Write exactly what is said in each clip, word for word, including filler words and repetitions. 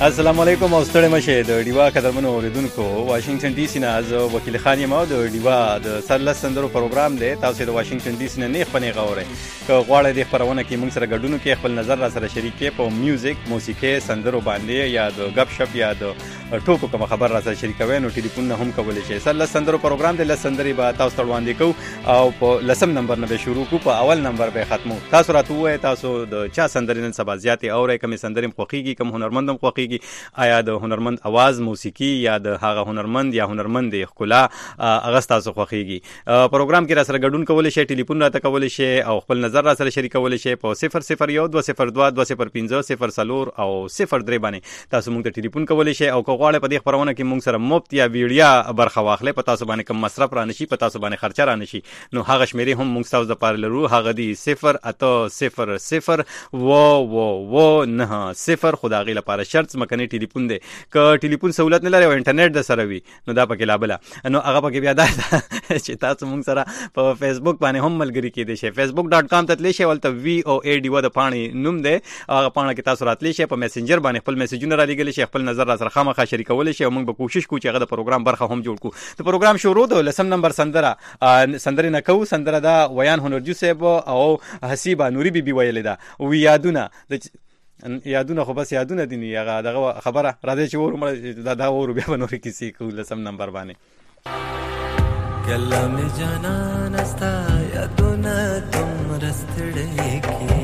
السلام علیکم او ستړي مشه د ډیوا قدرمنو اوریدونکو واشنگټن ډي سي نه از وکیل خان یم او د ډیوا د سرلس سندرو پروګرام دی. تاسو د واشنگټن ډي سي نه نه خپنه غوړې که غواړئ د خبرونه کې موږ سره ګډون کې خپل نظر را سره شریک کې په میوزیک موسیقي سندرو باندې یا د غب شپ یا د ټوکو کوم خبر را سره شریکوي نو ټلیفون نه هم کولای شئ. سرلس سندرو پروګرام د لس سندري به تاسو ته وړاندې کوو او په لسم نمبر نه به شروع کوو په اول نمبر به ختمو. تاسو راته وایئ تاسو د چا سندري نن سبا زیاتې اورئ کوم سندري خوښیږي کوم هنرمند هم خوښیږي آیا د هنرمند आवाज موسیقي یا د هغه هنرمند یا هنرمند ښکلا هغه تاسو خوښیږي. پروګرام کې را سره ګډون کولای شئ ټلیفون راته کولای شئ او خپل نظر را سره شریکولی شئ په صفر صفر یو دوه صفر دوه دوه صفر پنځه صفر څلور او صفر درې باندې تاسو موږ ته ټلیفون کولی شئ او که غواړئ په دې خپرونه کې موږ سره مفت یا ویډیا برخه واخلئ په تاسو باندې کوم مصرف را نشي په تاسو باندې خرچه را نشي نو هغه شمیرې هم موږ تاسو دپاره لرو. هغه دی صفر اته صفر صفر اوه اوه اوه نهه صفر. خو د هغې لپاره شرط ځمکنی ټلیفون دی. که ټلیفون سهولت نه لري او انټرنیټ د سره وي نو دا پکې لا بله نو هغه پکې بیا دا چې تاسو موږ سره په فیسبوک باندې هم ملګري کېدی شئ. فیسبوک ډاټ کام ته تللی شئ هلته وي او ای ډیوا د پاڼې نوم دی. هغه پاڼه کې تاسو راتلی شئ په میسنجر باندې خپل میسیجونه رالیږلی شئ خپل نظر را سره خامخا شریکولی شئ او موږ به کوشش کوو چې هغه د پروګرام برخه هم جوړ کړو. د پروګرام شروع د لسم نمبر سندره سندرې نه کوو. سندره دا ویان هنرجو صاحب او حسیبه نوري بیبي ویلې ده وی یادونه د یادونه خو بس یادونه دي نه هغه دغه خبره راځي چې ور دا دا ور بیا به نورې کیسې کوو لسم نمبر باندې. کلام جانان استا یادونه تم رستړې کی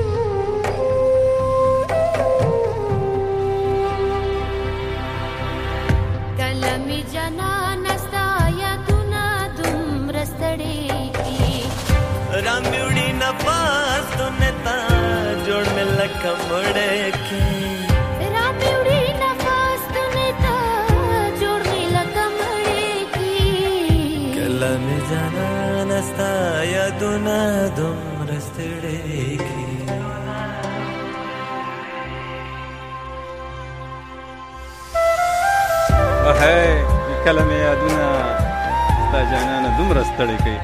کلام جانان استا یادونه تم رستړې کی رامیوړي نفاس تونه تا جوړ مل کمړې کی رامیوړي نفاس تونه تا جوړ مل کمړې کی کلام جانان استا یادونه تم رستړې کی هه کلام یادونه استا جانان دومره ستړې کوي.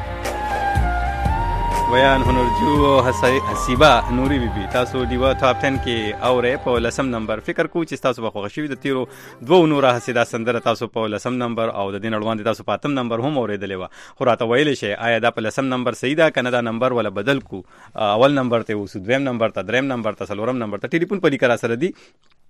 ویان هنرجو او حسیبه نوري بیبي تاسو ډیوا ټاپ ټن کې اورئ په لسم نمبر. فکر کوو چې تاسو به خوښه شوي د تیرو دوو نوره هسې دا سندره تاسو په لسم نمبر او د دې نه وړاندې تاسو په اتم نمبر هم اورېدلې وه خو راته ویلی شئ آیا دا په لسم نمبر صحیح ده که نه دا نمبر ولا بدل کو اول نمبر ته اوسو دویم نمبر ته دریم نمبر ته څلورم نمبر ته ټلیفون په لیکه را سره دي.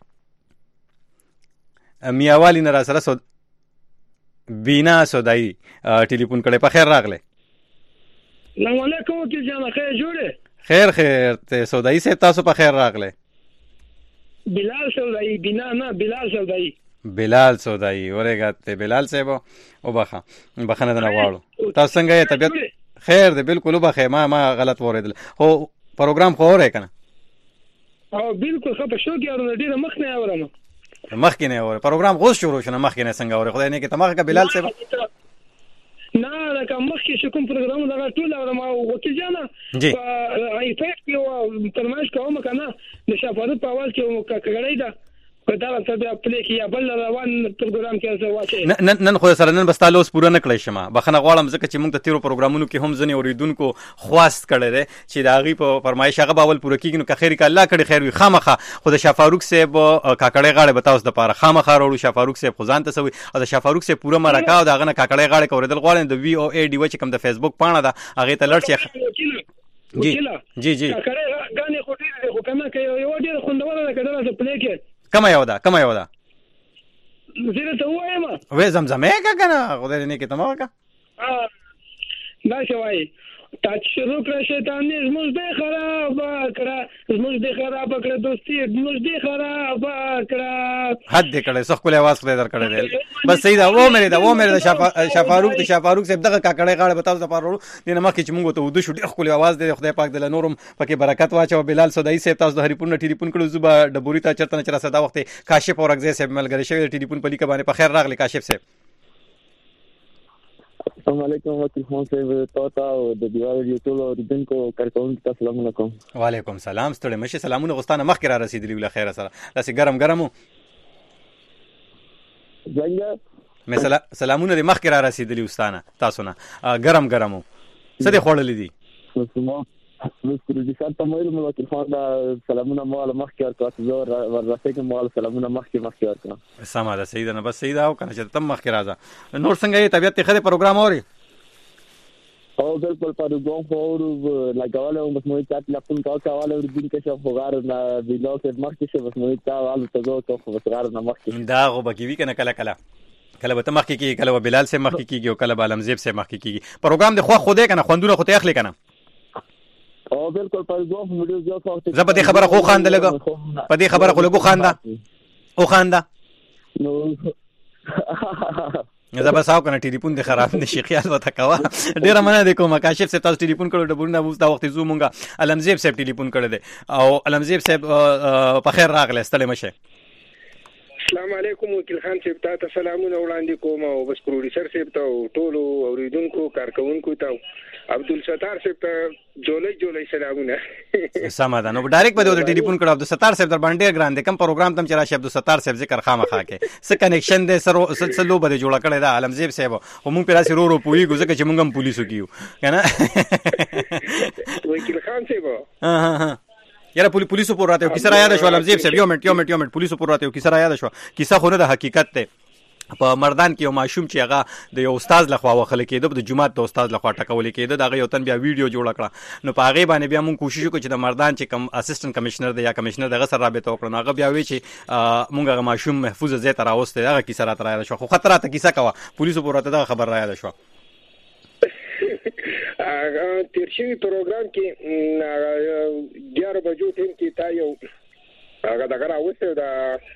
میاوالی نه را سره سو بینا سودایي ټلیفون کړی په خیر راغلی. السلام علیکم وکیل جان خیر جوړه خیر خیر ته سودایي صاحب تاسو په خیر راغلی. بلال سودایي بنا نه بلال سودایي بلال سودایي ورېږه ته بلال صاحب وبخه بخنه نه غواړو تاسو څنګه یې طبیعت خیر دی بالکل وبخه ما ما غلط وریدل خو پروګرام خو اورئ که نه او بالکل ښه په شو کې اورم ډېره مخ نه اورم مخکې نه اورئ پروګرام اوس شروع شو نه مخکې نه څنګه اورئ خدای نیکې ته مخکې که بلال صاحب نه لکه مخکې چې کوم پروګرام دغه ټول اورم او وکیل جانه په آی فیس کې فرمایش کوم که نه د شفاعت په اول کې ککړی ده په دا څه بیا پلې کې یا بل روان پروګرام کې څه واچي نن نن خو سره نن بس تاسو پوره نه کړی شمه بخنه غواړم ځکه چې موږ د تیرو پروګرامونو کې هم ځنې اوریدونکو خواست کړی دی چې د هغې په فرمایش هغه به اول پوره کېږي نو که خیر که الله کړي خیر وي خامخا خو د شافاروق صاحب کاکړۍ غاړې به تاسو دپاره خامخا راوړو. شافاروق صاحب خو ځان ته څه وي او د شافاروق صاحب پوره مرکه او د هغه نه کاکړۍ غاړې که اورېدل غواړئ د وي او ای ډیوه چې کوم د فیسبوک پاڼه ده هغې ته لړ شئ. جی جی جی کاکړۍ ګانې خو ډېرې دي خو که نه که یوه ډېره خوندوره ده که دغسې پلې کې کومه یو ده کومه یو ده زه ته ووایم وې زمزمې که که نه خدای دې نیکې ته مه وکړه داسې وایي تا چې شروع کړه شیطاني زموږ دی خرابه کړه زموږ دی خرابه کړه دوستي زموږ دی خرابه کړه حد دې کړی څه ښکلی اواز خدای در کړی دی بس صحیح ده و مې ده و مې ده شافاروق د شافاروق صاحب دغه کاکړۍ غاړه به تاسو دپاره وړو دې نه مخکې چې موږ ورته وده شو ډېر ښکلی اواز دی خدای پاک دله نور هم پکې برکت واچوه. بلال سودایي صاحب تاسو د هریپور نه ټلیفون کړو زه به ډبوري ته چېرته نه چې راسه دا وخت کاشف او رګزی صاحب ملګری شوي د ټلیفون په لیکه باندې په خیر راغلی کاشف صاحب. السلام علیکم وکیل خان صاحب تاسو او د دیوال یوټول اوریدونکو کارکونکو ته سلامونه کوم. وعلیکم سلام ستړي مشه سلامونه غوستانه مخکې را رسیدلی وله خیر سره داسې ګرم ګرم څنګه مثلا سلامونه دې مخکې را رسیدلی وستانه تاسو نه ګرم ګرم څه دې خوړلې دي بس پروډوسر ته مې ویل وکیل خان دا سلامونه مال مخکې ورکړه زه ورته کوم مال سلامونه مخکې مخکې ورکړه سمه ده صحیح ده نه بس صحیح ده او کنه چې تم مخکې راځه نور څنګه یې طبيعت ته خره پروګرام اوري او بالکل پروګرام خو لګاوله بس مې چات لپون کا کاواله ورګین کې شو فغار نه ویلو کې مخکې شو بس مې تا والو ته زو ته خو فغار نه مخکې دا غو بکی وی کنه کله کله کله به ته مخکې کیږي کله به بلال سه مخکې کیږي او کله به علمزیب سه مخکې کیږي پروګرام د خو خوده کنه خوندونه خو ته اخلي کنه او بالکل پروګرام ویډیو زو خو زه په دې خبره خو خاند لګو په دې خبره خو لګو خاندا او خاندا نو زه به ساو کنه ټلیفون دې خراب نشي خیال وته کوا ډیره مننه د کومه کاشف سے تاسو ټلیفون کړو د بورنه وځ دا وخت زو مونږه علمزیب صاحب ټلیفون کړی دی او علمزیب صاحب په خیر راغله ستړي مشه السلام علیکم وکیل خان صاحب ته سلامونه وړاندې کوم او بس پروډوسر صاحب ته ټولو اوریدونکو کارکونکو ته عبدالستار صاحب ته جولای جولای سلامونه سم ده نو ډایرکټ په دې ټلیفون کړو عبدالستار صاحب در باندې ګران دي کوم پروګرام تم چې راشي عبدالستار صاحب ذکر خامخا کې څه کنیکشن دې سر سلسلو بده جوړ کړی دا علمزیب صاحب او مونږ پر اسې رو رو پوي ګوزه چې مونږ هم پولیسو کیو کنه وکیل خان صاحب ها ها ها یاره پولی پولیسو پور راته کیسه را یاد شو علمزیب صاحب یو منټ یو منټ یو منټ پولیسو پور راته کیسه را یاد شو کیسه خو نه د حقیقت ته په مردان کې یو ماشوم چې هغه د یو استاد لخوا وخل کېده د جمعات د استاد لخوا ټکول کېده دا یو تن بیا ویډیو جوړ کړه نو په هغه باندې بیا مونږ کوشش وکړو چې د مردان چې کم اسسټنټ کمشنر دی یا کمشنر دغه سره رابطه وکړو هغه بیا وی چې مونږ هغه ماشوم محفوظ ځای ته راوسته هغه کیسه را تر شو خو خطر ته کیسه کوا پولیسو پورته دا خبر را یاد شو تیر شوی پروګرام کې ګیارو بجو ټیم کې تا یو هغه دغه راوسته دا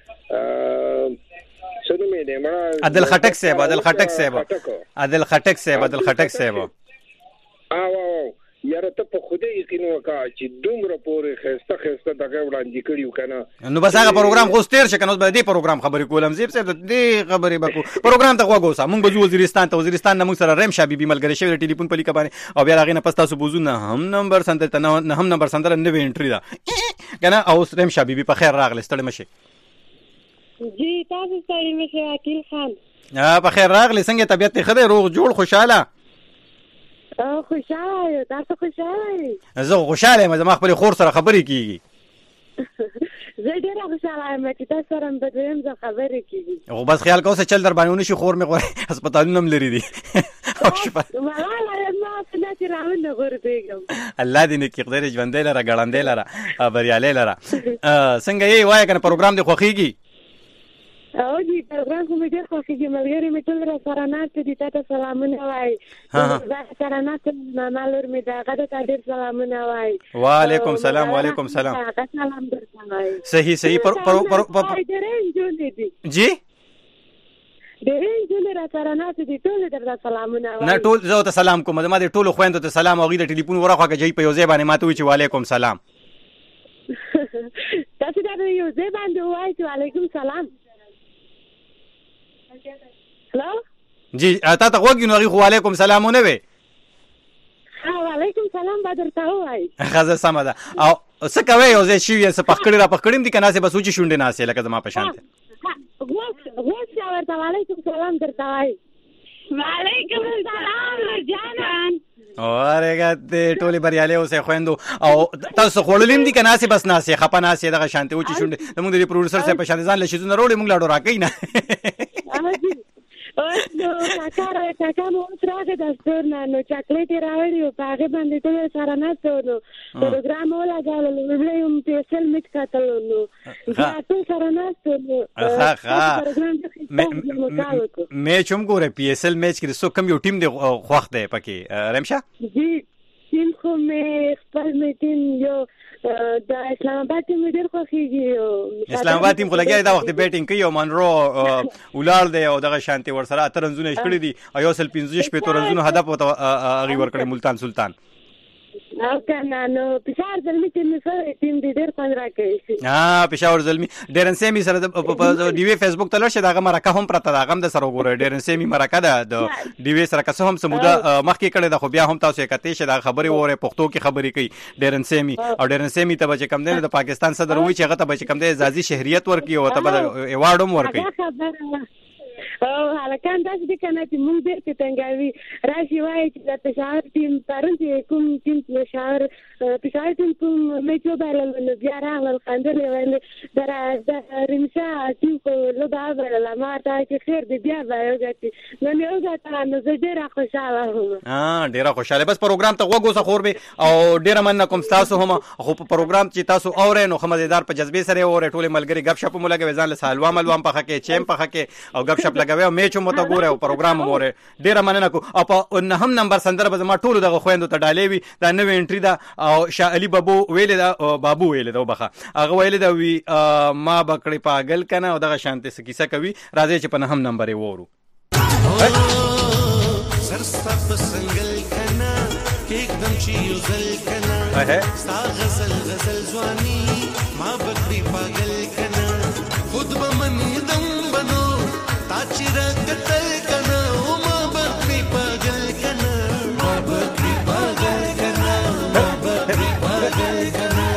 سنو مې نه ما عادل خټک صاحب عادل خټک صاحب عادل خټک صاحب عادل خټک صاحب او او یاره ته په خوده یقین وکړه چې دومره پورې خسته خسته دغه وړاندې کړیو کنه نو بس هغه پروګرام خو ستیر شکنه اوس به دې پروګرام خبرې کولم زیب صاحب دې خبرې بکو پروګرام ته غوښه مونږ به وزیرستان ته وزیرستان نه مونږ سره ریم شابي بي ملګری شوی ټلیفون په لیکه باندې او بیا هغه نه پستا سو بوزونه هم نمبر سندل ته نه هم نمبر سندل نه انټری دا کنه او ریم شابي بي په خیر راغله ستړي مشه جی تاسو ستړي مشه وکیل خان په خیر راغله څنګه طبيعت ته خده روغ جوړ خوشاله او خوشاله تاسو خوشاله زه خوشاله یم زما خپل خور سره خبرې کیږي زه ډیره خوشاله یم چې تاسو سره په دې هم خبرې کیږي او بس خیال کوسه چل در باندې نشي خور مې غوړې هسپتالونه هم لري دي او شپه والله ما څنګه چې راوند غوړېږم الله دې نه کېږي ژوندې لره ګړندې لره بریالې لره څنګه یې وای کنه پروګرام دې خوخيږي او جی پروګرام کوم دې خوښیږي ملګری مې ټول را سره ناست دي تاسو سلامونه وای زه سره ناست ماما لور مې دا غږ ته ډېر سلامونه وای وعلیکم سلام وعلیکم سلام سلام درته وای صحیح صحیح پر پر پر جی ډېر جوړ را سره ناست دي ټول درته سلامونه وای نه ټول زه ته سلام کوم ما دې ټول خويندو ته سلام او غي د ټلیفون ورخه کې په یو ځای باندې ماته وی چې وعلیکم سلام تاسو دا یو ځای باندې وای چې وعلیکم سلام هلو جی تا ته وګینو غي وعلیکم سلام نه وي ها وعلیکم سلام بدر ته وای خزه سم ده او څه کوي او زه شي یې پخکړی را پخکړم دي کنه سه بس وچی شونډه نه سه لکه زما په شانته وښ وښ ورته وعلیکم سلام درته وای وعلیکم السلام جانان اورګه ته ټولي بریالي اوسه خويندو او تاسو خړلیم دي کنه سه بس نه سه خپه نه سه دغه شانته وچی شونډه موږ د پروډوسر سره په شان ځان لشي زونه روړي موږ لاړو راکې نه او نو کاکاره کاکانو ترغه د ستورنا نو چاکلیټ راوړي او هغه باندې ټول سره نه ټول پروګرام ولا غاړل لوبلیم په سل میټ کاتل نو دا ټول سره نه ټول ها ها میچ هم ګوره پی اس ال میچ کې سو کم یو ټیم دی خوښ دی پکې رمشا جی ټیم خو مې خپل می ټیم یو د اسلام آباد ټیم ډېر خوښیږي اسلام آباد ټیم خو لګیا دا وخت بیټینګ کوي او منرو ولار دی او دغه شانتي ور سره ترنځونه شکړي دي او یو سل پنځه شپږ ترنځونه هدف وته اغي ور کړی ملتان سلطان او کنه نو پښار زلمی ټیم سره ټیم دې ډېر خوند راکړي ها پښار زلمی ډېرن سیمي سره د ډي وی فیسبوک ته لشه دغه مرکه هم پرته دغه هم د سره وګوره ډېرن سیمي مرکه ده د ډي وی سره که هم سموده مخکې کړي د خو بیا هم تاسو کته شه د خبري وره پښتو کې خبري کوي ډېرن سیمي او ډېرن سیمي ته بچ کم دی د پاکستان صدر وی چې هغه ته بچ کم دی ازادي شهريت ورکي او ته ایوارډ هم ورکي او هلکان داسې دي که نه چې مونږ ډېر پتنګاوي راشي وایي چې د پېښور ټیم پرون چې کوم ټیم پېښور پېښور ټیم کوم میچ وبایلل نو بیا راغلل خندل یې ویل د رمشا ټیم خو لوبه وبایلله ما ورته وایي چې خیر دی بیا به وګټي نو مې وګټله نو زه ډېره خوشحاله وم ډېره خوشحاله بس پروګرام ته غوږ اوسه خور به او ډېره مننه کوم ستاسو هم خو په پروګرام چې تاسو اورئ نو ښه مزېدار په جذبې سره یې اورئ ټولې ملګري ګپ شپ مو لګوئ ځان له سالوا ملوا هم پخه کې چیم پخه کې او ګپ شپ لګوئ او میچ هم ورته ګورئ او پروګرام هم اورئ ډېره مننه کوم او په نهم نمبر سندره به زما ټولو دغه خویندو ته ډالۍ وي دا نوې انټري ده او شاه علي بابو ویلې ده بابو ویلې ده وبخه هغه ویلې ده وي ما به کړې پاګل کنه او دغه شانتې څه کیسه کوي راځئ چې په نهم نمبر یې وورو سرستا پسنگل کنا एकदम چیوزل کنا ستا غزل غزل زوانی ما بکری پاگل کنا خود بمن دم بنو تا چیرا قتل کنا ما بکری پاگل کنا ما بکری پاگل کنا ما بکری پاگل کنا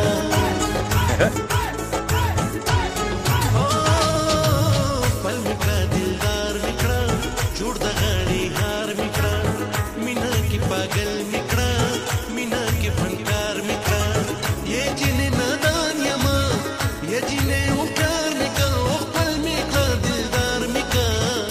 پل مکرا دلدار مکرا جوڑ دا غاڑی ہار مکرا مینا کی پاگل مکرا مینا کی فنکار مکرا یہ جن نادان یما یہ جن اوکار مکا پل مکرا دلدار مکا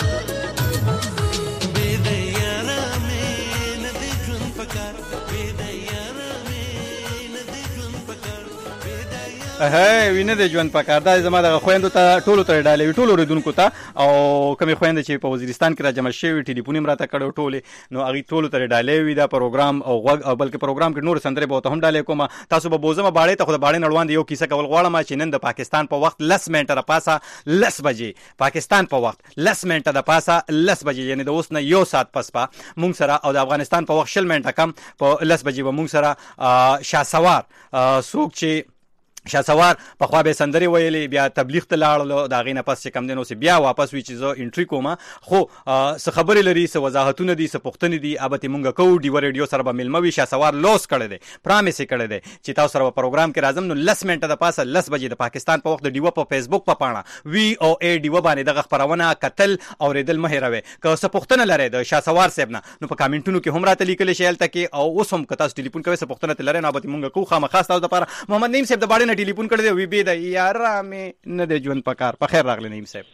بے دیارا میں ندی جن پکار بے دیارا میں ندی جن پکار بے دیارا هه وینه د ژوند پکار دا زما د خويندو ته ټولو ته ډالې ټولو ردونکو ته او کومې خويندې چې په وزیرستان کې را جمع شوي ټلیفون یې راته کړو ټولې نو هغې ټولو ته ډالې وي دا پروګرام او غوږ او بلکې پروګرام کې نور سندرې به ورته هم ډالې کوم تاسو به بوزمه باړې ته خو د باړې نه وړاندې یو کیسه کول غواړم چې نن د پاکستان په وخت لس منټه د پاسه لس بجې پاکستان په وخت لس منټه د پاسه لس بجې یعنې د اوس نه یو ساعت پس په مونږ سره او د افغانستان په وخت شل منټه کم په لس بجې به مونږ سره شاسوار څوک چې شاسوار په خوا به سندري ویلې بیا تبلیغ ته لاړلو دا غینه پس چې کم دینو سي بیا واپس وی چې زه انټری کوم خو څه خبرې لري څه وضاحتونه دي څه پوښتنې دي ابته مونږ کوو ډیو ریډیو سره به ملموي شاسوار لوس کړی دی پرامیس کړی دی چې تاسو سره پروګرام کې راځم نو لس منټه د پاسه لس بجې د پاکستان په وخت د ډیو په فیسبوک په پاڼه وی او ای ډیو باندې دغه خبرونه قتل او ریدل مهروي که څه پوښتنه لري د شاسوار صاحب نه نو په کامنټونو کې هم راته لیکل شي الته کې او اوس هم که تاسو ټلیفون کوئ څه پوښتنه لري نو ابته مونږ کوو خامخا تاسو لپاره محمد نعیم صاحب د باندې ټلیفون کړی دی وی بي د یارا مې نه د ژوند پکار په خیر راغلی نعیم صاحب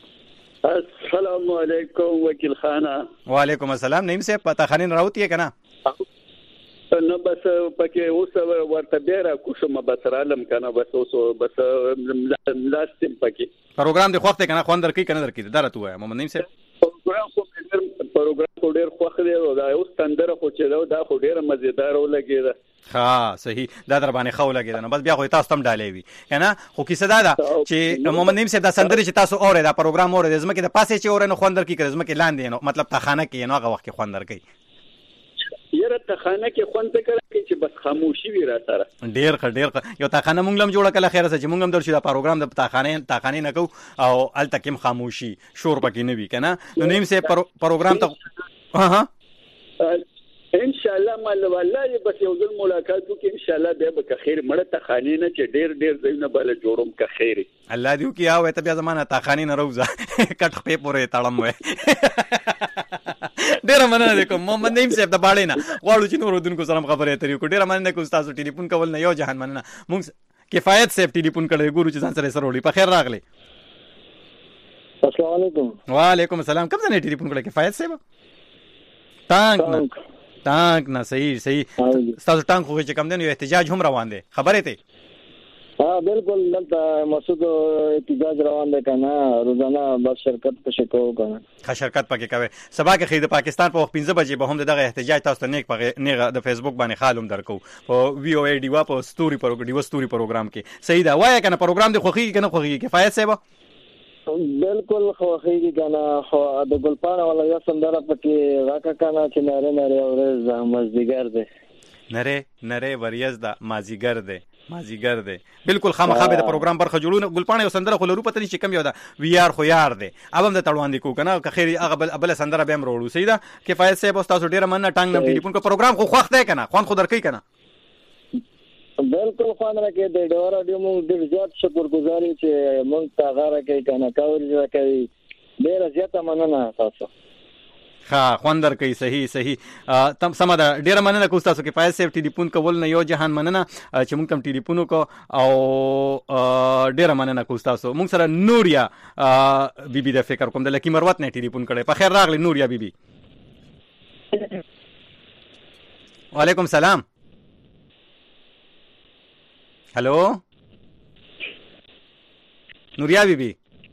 السلام علیکم وکیل خانه وعلیکم السلام نعیم صاحب پتا خانین راوتی کنه نو بس پکې اوس ورته بیره کوشم بس عالم کنه بس اوس بس لاستم پکې پروګرام د خوخته کنه خوان درکې کنه درکې درته وای محمد نعیم صاحب پروګرام خو پروګرام خو ډیر خوښ دی او دا اوس تندره خو چې دا خو ډیر مزیدار ولګیدا ها صحیح دا در باندې خو لګیدا نو بس بیا خو تاسو تم ډالې وی کنه خو کیسه دا ده چې محمد نعیم صاحب دا سندري چې تاسو اورئ دا پروګرام اورئ د زمکه د پاسه چې اورئ نو خوان درکې کړئ زمکه لاندې نو مطلب تخانه کې نو هغه وخت کې خوان درکې یره تخانه کې خوان ته کړی چې بس خاموشي وی را سره ډیر ښه ډیر ښه یو تخانه مونږ لم جوړه کله خیره چې مونږ هم درشي دا پروګرام د تخانه تخانه نه کو او التکم خاموشي شور پکې نه وی کنه نو نیم سه پروګرام ته ها ها ان شاء الله مال والله بس یو ځل ملاقات وکړو ان شاء الله بیا به خیر مړه تخانه نه چې ډیر ډیر زینه بل جوړوم که خیر الله دې وکي او ته بیا زمانه تخانه نه روزه کټ په پورې تړم وې ډیر مننه کوم محمد نعیم صاحب د باړې نه غواړو چې نور دونکو سره خبرې اترې کو ډیر مننه کوم تاسو ټلیفون کول نه یو جهان مننه مونږ کفایت صاحب ټلیفون کړی ګورو چې ځان سره سره وړي په خیر راغلی السلام علیکم وعلیکم السلام کوم ځای ټلیفون کړی کفایت صاحب ټانک نه ټانک نه صحیح صحیح تاسو ټانک خو چې کم دی احتجاج هم روان دی خبرې ته ها بالکل دلته مسعود احتجاج روان دی کنه روزانه بس شرکت په شکو کنه ښه شرکت پکې کوي سبا کې خې د پاکستان په وخت پنځه بجې به هم دغه احتجاج تاسو ته نیک پغه نه د فیسبوک باندې خالم درکو په وی او ای ډیوا په ستوري پروګرام ډیوا ستوري پروګرام کې صحیح دا وای کنه پروګرام د خوخي کنه خوخي کفایت صاحب بالکل خوخي کنه خو د ګلپاڼه ولا یا سندره پکې راکا کنه چې ناره ناره اورز مازدیګر دی نره نره وریاض دا مازیګر دی مازیګر دی بالکل خامخا به د پروګرام برخه جوړونه ګلپاڼه یو سندره خو لرو پته نشي کم یو دا وی آر خو یار دی اب هم د تړوان دی کو کنه که خیر هغه بل سندره به هم وروړو صحیح دا کفایت صاحب تاسو ډیر مننه ټنګ نم ټلیفون کو پروګرام خو خوښ دی کنه خوان خو درکې کنه بالکل خوان راکې د ډور اډیو مو ډیر زیات شکر گزاري چې مونږ ته غاره کوي کنه کاوري راکوي ډیره زیاته مننه تاسو. ها خوندر کوي. صحیح صحیح تم سم ده. ډیره مننه کوم تاسو کې فایز سیف ټلیفون کول نه یو جهان مننه چې مونږ کوم ټلیفون کو او ډیره مننه کوم تاسو. مونږ سره نوریا بیبي د فکر کوم د لکی مروت نه ټلیفون کړي. په خیر راغلی نوریا بیبي. وعلیکم سلام. هلو نوریا بیبي.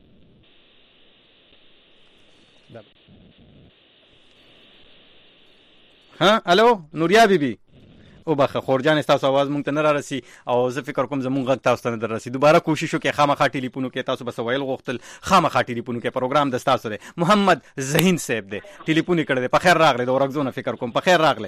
ها الو نوریا بیبي او بخه خورجان تاسو आवाज مونږ ته نه را رسی او زه فکر کوم زمونږ غږ تاسو ته نه در رسی. دوباره کوشش وکړئ خامخا ټلیفون کې تاسو بس ویل غوښتل خامخا ټلیفون کې پروګرام د تاسو دی. محمد زهین صاحب دی ټلیفون کړی دی. په خیر راغلی د ورغزونه فکر کوم. په خیر راغلی.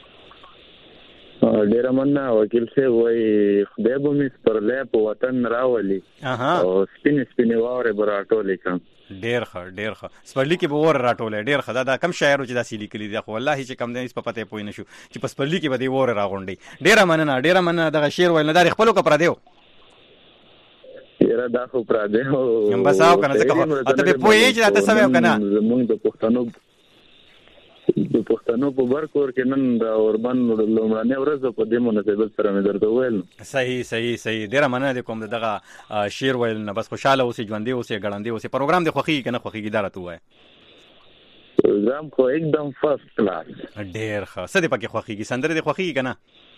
ډیره مننه وکیل صاحب. وای خدای به مې سپرلی په وطن راولي او سپینې سپینې واورې به راټولې کړم. ډیر ښه ډیر ښه. سپرلی کې به ور راټولې. ډیر ښه. دا دا کم شاعرو چې داسې لیکلي دي خو والله چې کم دی په پته پوه نه شو چې په سپرلی کې به دی ور راغونډي. ډیره مننه ډیره مننه. دغه شعر ویل نه دا خپلو کو پر دیو یاره دا خو پر دیو هم بس او کنه ځکه ته به پوهې چې تاسو سمه کنه موږ د پښتنو د پښتنو په برکور کې نن د اوربن لومړنۍ ورځ په دې مناسبت سره مې درته ویل. صحیح صحیح صحیح. ډیره مننه کوم دغه شعر ویل نه. بس خوشاله اوسې ژوندې اوسې ګړندې اوسې. پروګرام د خوخي کنه خوخي اداره تو وای. پروګرام خو एकदम فرست کلاس. ډیر ښه. څه دې پکې خوخي کی سندره دې خوخي کنه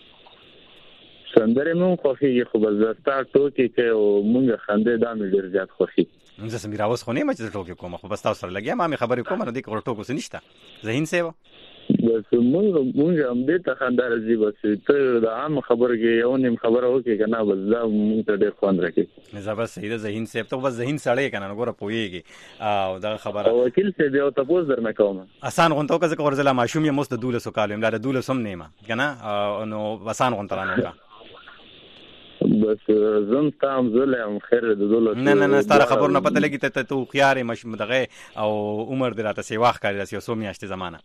سندره مون خوخي خو بس زستا ټوکی کې او مونږ خنده دا مې ډیر زیات خوخي. زه سم راوس خو نه مچ ټوکی کوم خو بس تاسو سره لګیا ما مې خبرې کوم نه دې کو ټوکو څه نشته. زهین سیوا بس مونږ مونږ هم دې ته خندار زی بس ته د عام خبر کې یو نیم خبره وکي کنه بس دا مونږ ته ډیر خوند راکې. زبر صحیح ده. زهین صاحب ته بس زهین سړی کنه ګوره پويږي او دا خبره وکیل صاحب یو تاسو درنه کوم آسان غونټو که څه ورزله ماشوم یې مست دوله سو کالم لا دوله سم نیمه کنه نو آسان غونټرانو کا بس زم تام زلم خیر د دوله نه نه نه ستاره خبر نه پته لګی ته تو خيار مش مدغه او عمر دراته سی واخ کاری راسی سو میاشت زمانہ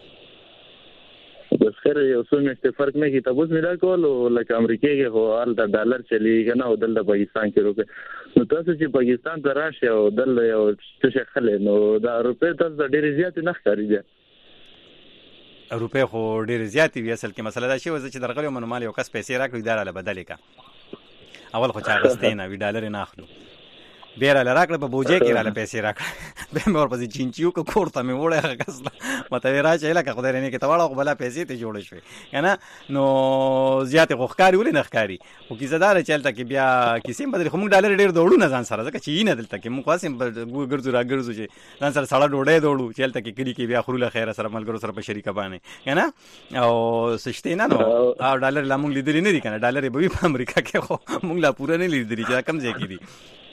بس خیر یو څو میاشتې فرق نه کی تاسو مې راکول لکه امریکا کې هو حال د ډالر چلی کنه او د پاکستان کې روپے نو تاسو چې پاکستان ته راشي او د یو څه خلې نو دا روپے تاسو ډېر زیات نه ښکاري دي. روپے خو ډېر زیات وي. اصل کې مسله دا شی و چې درغلی منو مال یو کس پیسې راکړي اداره له بدلې کا اول خو چا غستې نه وی ډالر نه اخلو بیره لراکړه په بوجه کې رااله پیسې راکړه به مې ورپسې چینچیو کو کوړته مې وړه کسله مته را چې لکه خدای نه کې تواړه خو بلا پیسې ته جوړ شوې کنه نو زیات غوخکاری ولې نه ښکاری او کیسه دار چلته کې بیا کیسې بدل خو موږ ډالر ډېر دوړو نه ځان سره ځکه چې نه دلته کې موږ خاصم ګرځو را ګرځو چې ځان سره سړه ډوډۍ دوړو چلته کې کلی کې بیا خروله خیره سره ملګرو سره په شریکه باندې کنه او سشته نه نو او ډالر لا موږ لیدل نه دي کنه ډالر به په امریکا کې خو موږ لا پوره نه لیدل چې کم ځای کې دي.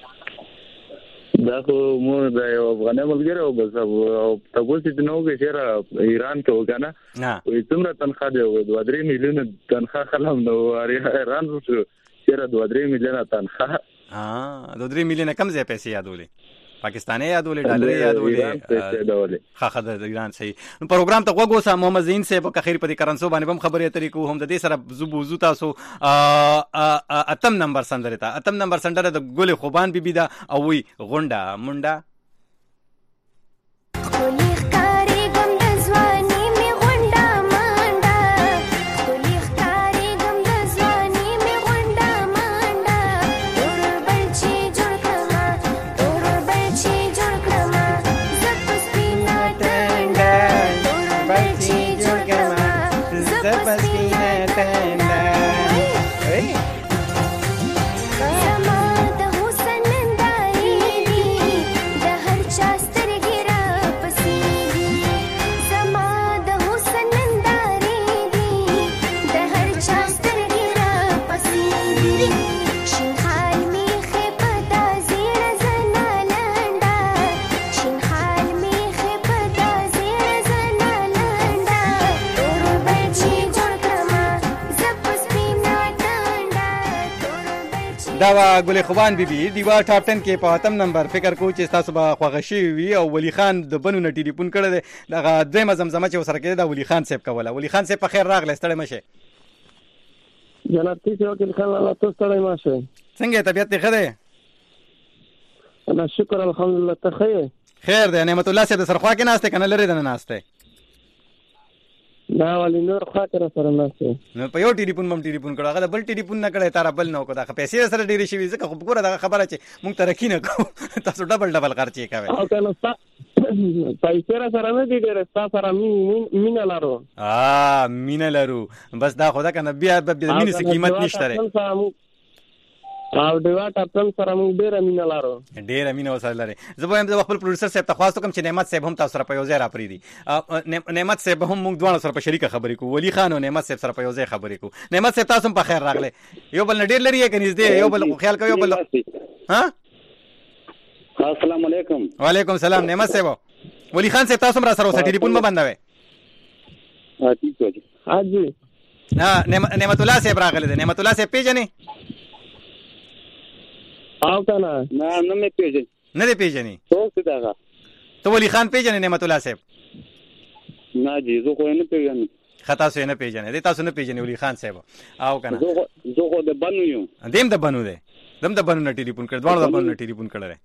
دا خو مو د افغاني ملګری او بس او تاسو چې نو کې چیرې ایران کې وکنه وې څومره تنخواه دی او دوه درې میلیون تنخواه خلم نو ایران وشو چیرې دوه درې میلیون تنخواه ها دوه درې میلیون کم ځای پیسې یادولې پاکستاني یادولې ډالر یادولې ها خدای د ایران صحیح. نو پروګرام ته وګوسه محمد زین صاحب که خیر په دې کرنسو باندې هم خبرې اترې کو هم د دې سره زوبو زو تاسو اتم نمبر سندره ته اتم نمبر سندره د ګل خوبان بیبي دا او وی غونډه منډه دا ګل خوبان بیبي دیوا ټاپ ټن کې په اتم نمبر فکر کو چې تاسو به خوښی وي او ولی خان د بنو نه ټلیفون کړی دی دغه دویمه زمزمه چې وسره کېده دا ولی خان صاحب کوله. ولی خان صاحب په خیر راغلی ستړی مشه جناب ټیک وکیل خان الله تاسو ستړی مشه څنګه طبیعت ښه دی؟ انا شکر الحمدلله ته ښه خیر دی. نعمت الله صاحب سره خوا کې ناشته کنه لري دنه ناشته دا ولې نور خوا کې سره ناشته نو په یو ټلیفون مم ټلیفون کړه هغه بل ټلیفون نه کړه تار بل نو کو دا پیسې سره ډېری شي ځکه خو ګوره دا خبره چې مونږ ترقی نه کوو تاسو ډبل ډبل خرچې کوي او کنه ستا پیسې سره نه دي ډېر ستا سره مینه لرو ا مینه لرو بس دا خدا کنه بیا د مینې څه قیمت نشته او دیوا ټاپن سره موږ ډېر مینه لرو ډېر مینه وسره لري. زه به هم د خپل پروډوسر صاحب ته خواستم چې نعمت صاحب هم تاسو سره په یو ځای راپری دي. نعمت صاحب هم موږ دوه سره په شریکه خبرې کوو. ولی خان او نعمت صاحب سره په یو ځای خبرې کوو. نعمت صاحب تاسو هم په خیر راغله. یو بل ډېر لري کې نږدې یو بل خیال کوي یو بل ها. السلام علیکم. وعلیکم السلام. نعمت صاحب ولی خان صاحب تاسو هم را سره اوسه ټلیفون ما بندوي. ها ٹھیک دی. حاجی ها نعمت الله صاحب راغله دي. نعمت الله صاحب پیژنې او کنه نه نه مې پیژنې نه دی پیژنې څوک دا ته ولی خان پیژنې نعمت الله صاحب نه جی زه خو نه پیژنم خطا سو نه پیژنې تاسو نه پیژنې ولی خان صاحب او کنه زه خو د بنو یم دیم د بنو دی دم د بنو نه ټلیفون کړ دوړ د بنو نه ټلیفون کړل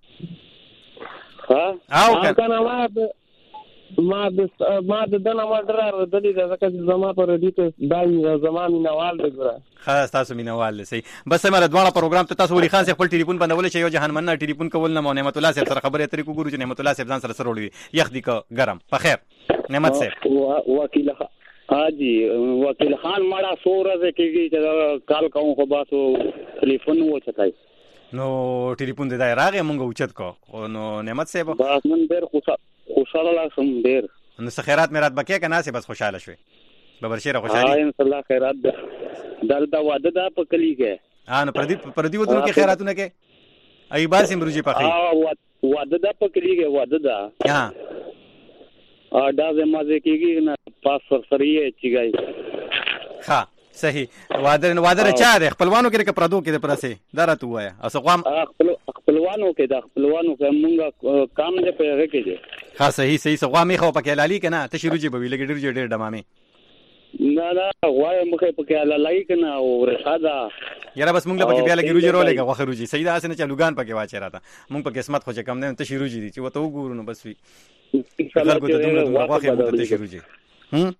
ها او کنه ما ما د ما د دنه ما درار د دې ځکه چې زما پر دې ته دای زما مینوال دی ګره خاص تاسو مینوال سي بس مې دوه پروګرام ته تاسو ولی خان صاحب خپل ټلیفون بندول شي یو جهان مننه ټلیفون کول نه نعمت الله صاحب سره خبرې اترې کو ګورو چې نعمت الله صاحب ځان سره سره وړي یخ دي کو ګرم په خیر نعمت صاحب وکیل حاجی وکیل خان ماړه سورزه کېږي چې کال کوم خو باسو ټلیفون و چتای نو ټلیفون دې دا راغی مونږ اوچت کو نو نعمت صاحب بس نن ډېر خوشاله لاسم ډېر نو خیرات میرات بکې کنه سي بس خوشاله شوي ببرشيره خوشالي ها ان شاء الله خیرات دل دا واده دا پکلی کې ها نو پردي پردي ودرو کې خیراتونه کې ای بار سیم روجي پخې ها واده دا پکلی کې واده دا ها ا دا زمازه کېږي نه پاس سر سریه چیګای ها صحیح واده واده چا ده خپلوانو کې پردو کې پرسه درته وایا اسه قوم خپلوانو کې دا خپلوانو کې مونږه کام دې په هغه کې دي ها صحیح صحیح سغوامي خو پکې لالي کنه تشروجي به ویل ګډر ډېر ډمامي نه نه وای مخه پکې لالي کنه او رشاده یاره بس مونږ پکې بیا لګي روجي رولېګه واخه روجي صحیح ده اسنه چې لوګان پکې واچې راته مونږ په قسمت خو چې کم نه تشروجي دي چې وته وګورو نو بس وي خلکو ته دومره دومره واخه مونږ تشروجي هم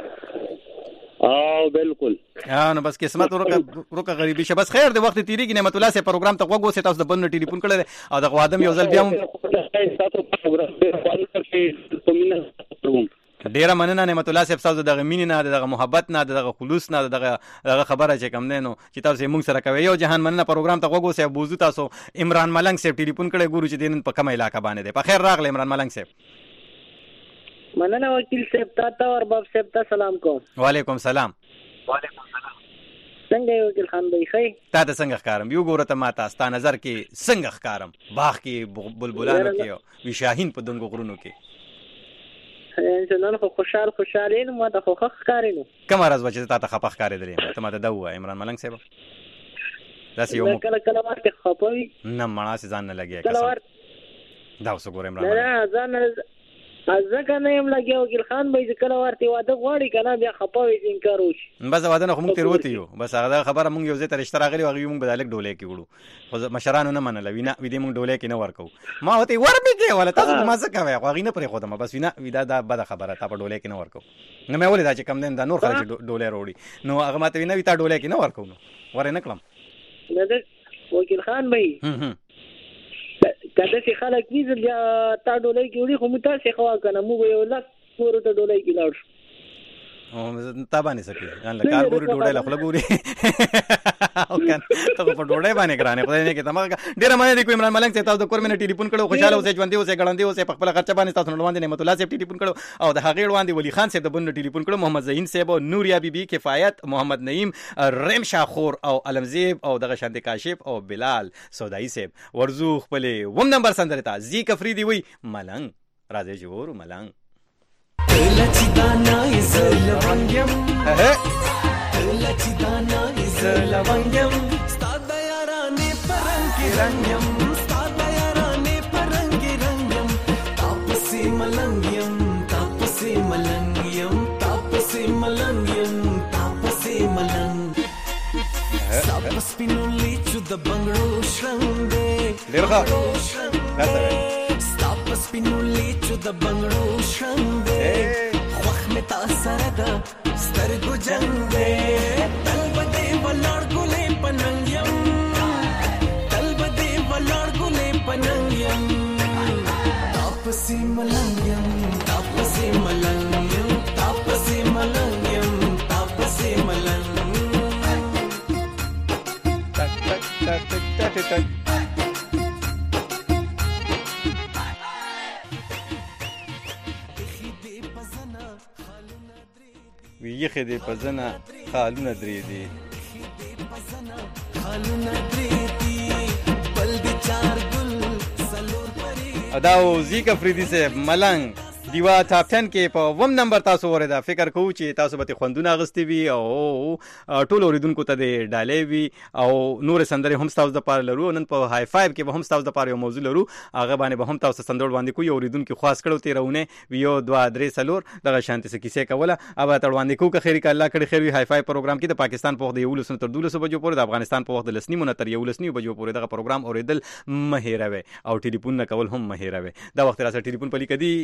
او بالکل ها نو بس قسمت ورکه ورکه غریبي شه بس خیر د وخت تیریږي نعمت الله سه پروګرام ته وګو سه تاسو د بن ټلیفون کړل او د غوادم یو ځل بیا ډیره مننه نعمت الله صاحب تاسو دغه مینې نه دغه محبت نه دغه خلوص نه دغه دغه خبره چې کم نه نو چې تاسو موږ سره کوي یو جهان مننه پروګرام ته وګو سه بوزو تاسو عمران ملنګ صاحب ټلیفون کړي ګورو چې دین په کومه علاقه باندې ده په خیر راغله عمران ملنګ صاحب مننه وکیل صاحب تاسو او باب صاحب ته سلام کوم وعلیکم سلام وعلیکم سلام څنګه وکیل خان بھائی خی تا ته څنګه ښکارم یو ګوره ته ماته ستا نظر کې څنګه ښکارم باغ کې بلبلانو کې وی شاهین په دنګو غرونو کې نن خو خوشحال خوشاله نو ما ته خو ښکارې نو کوم راز وجه ته ته خپه ښکارېدلې ته ما ته دا وای عمران ملنګ صاحب دا یو کله کله وخت خپوي نه مړه سي ځان نه لګي کسم دا اوس ګور عمران نه ځان ازګه نه يم لګي وکیل خان به کله ورته واده غواړي کنه بیا خپوي انکار وشي بس واده نه موږ تیروته یو بس هغه خبره موږ یو ځای ته رشتہ راغلی واغې موږ بدالک ډولې کې وړو خو مشرانو نه منل وینا وې دې موږ ډولې کې نه ورکو ما وته وربي کې ولا تاسو ما څه کوي واغې نه پرې خو دم بس وینا ودا دا بد خبره تا په ډولې کې نه ورکو نو مې ولې دا چې کم دین دا نور خلک ډولې وروړي نو هغه ماته وینا وی تا ډولې کې نه ورکو نو ورې نه کړم نه وکیل خان بھائی کله چې خلک ویزل یا تا ډولای کې وړي خو مو تاسو خوا کنه مو یو لاس پور ته ډولای کې لاړ او تا باندې سکی ان لکار ګوري ډوډۍ لا خپل ګوري او کان ته په ډوډۍ باندې ګرانه خدای نه کې تمګه ډیر مې د کوم عمران ملنګ ته تاسو د کور مې ټلیفون کړو خوشاله اوسې ژوند دی اوسې ګړندې اوسې په خپل خرچه باندې تاسو نړوان دي نعمت الله صاحب ټلیفون کړو او د هغه وړاندې ولی خان صاحب د بن ټلیفون کړو محمد زهین صاحب او نوریا بیبي کفایت محمد نعیم ریم شاخور او علمزیب او دغه شاند کاشف او بلال سودائی صاحب ورزو خپل وم نمبر سندرتا زی کفریدی وی ملنګ راځي جوړ ملنګ لچدانا izlavangyam lachidana izlavangyam stada yarane parangi rangyam stada yarane parangi rangyam tapsi malangyam tapsi malangyam tapsi malangyam tapsi malang sabas pinuli chuda bangro shrande lerha sabas pinuli د بنگړو شرنګ دی خوخ می تا سره د سترګو جنگ دی تل بده ولړ ګلې پننګ Panangyam, tapasi malangyam, tapasi malangyam, tapasi malangyam, tapasi malangyam. Tak tak tak tak tak tak. ویخه دې پزنه خالونه درې دي خالونه درې دي بل دې چار اداو زیکا فریدی سے ملنګ دیوا ټاپ ټن کې په وم نمبر تاسو وردا فکر کوو چې تاسو به خوندونه غستې وي او ټول اوریدونکو ته د ډالې وي او نور سندره هم تاسو د پاره لرو نن په های فایو کې به هم تاسو د پاره یو موضوع لرو هغه باندې به هم تاسو سندور باندې کوی اوریدونکو خاص کړو تیرونه ویو دوا درې سلور دغه شانتي سه کیسه کوله ابا تړواندې کو که خیر ک الله کړي خیر وي های فایو پروګرام کې د پاکستان په وخت د یو لسم تر دولسو بجو پورې د افغانستان په وخت د لسنی مون تر یو لسنی بجو پورې دغه پروګرام اوریدل مهیروي او ټلیفون کول هم مهیروي دا وخت راځه ټلیفون پلی کدي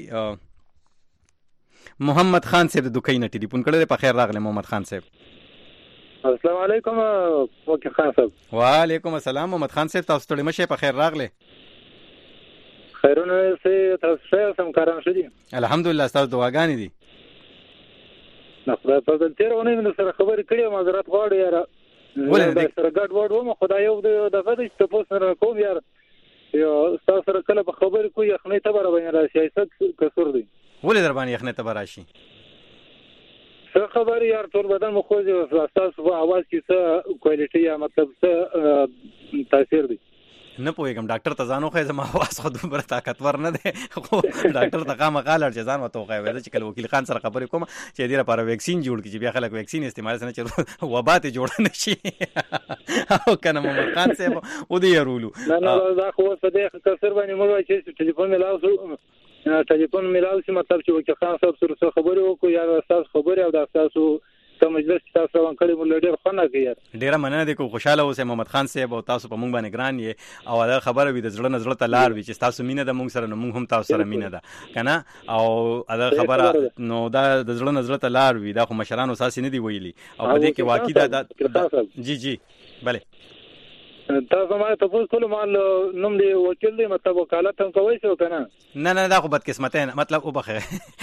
محمد خان صاحب د دوکې نه ټلیفون کړل په خیر راغله محمد خان صاحب السلام علیکم وکیل خان صاحب وعلیکم السلام محمد خان صاحب تاسو ټول مشه په خیر راغله خیرونه سي تاسو سم کاران شدي الحمدلله تاسو دعاګانې دي نو په دې تیرونه موږ سره خبرې کړې معذرت غواړم یاره ولې سره ګډ وډ ومه خدای یو دغه د تاسو سره کوم یار یو تاسو سره کله په خبرې کوی یخنې ته برابر نه سیاست کسور دی ولې در باندې یخنې ته براشي څه خبر یار ټول بدن مو خوځي او تاسو په आवाज کې څه کوالټي یا مطلب څه تاثیر دی نه پوهیږم ډاکټر ته ځانو خو زما आवाज خو دومره طاقتور نه دی خو ډاکټر ته قامه قالر چې ځان وته خو وایي چې کله وکیل خان سره خبرې کوم چې دې لپاره ویکسین جوړ کړي چې بیا خلک ویکسین استعمال نه چې وبا ته جوړ نه شي او کنه محمد خان صاحب او دې يرولو نه نه دا خو څه دې کسر باندې موږ چې ټلیفون ملاو ټلیفون ملاو چې مطلب چې وکیل خان صاحب سره خبرې وکړو یا تاسو خبرې او د تاسو ته مجلس تاسو روان کړی مول ډیر خنه کوي ډیر مننه دي کو خوشاله اوسه محمد خان صاحب او تاسو په مونږ باندې ګران یې او دا خبره وي د زړه نظر ته لار وي چې تاسو مینه د مونږ سره نو مونږ هم تاسو سره مینه ده کنه او دا خبره نو دا د زړه نظر ته لار وي دا خو مشرانو اساس نه دی ویلي او په دې کې واقعي دا جی جی بله تاسو ما ته پوښتنه کول مال نوم دی وکیل دی مطلب وکالت هم کوي څه کنه نه نه دا خو بد قسمت نه مطلب وبخه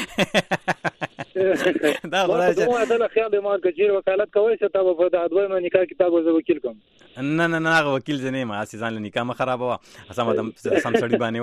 دا غواړم چې دا خیال ما کچیر وکالت کوي چې تاسو په دادوي ما نکاح کتاب وز وکیل کوم نه نه نه وکیل زنه ما اساسا نکاح ما خراب وا اسما دم سم سړی باندې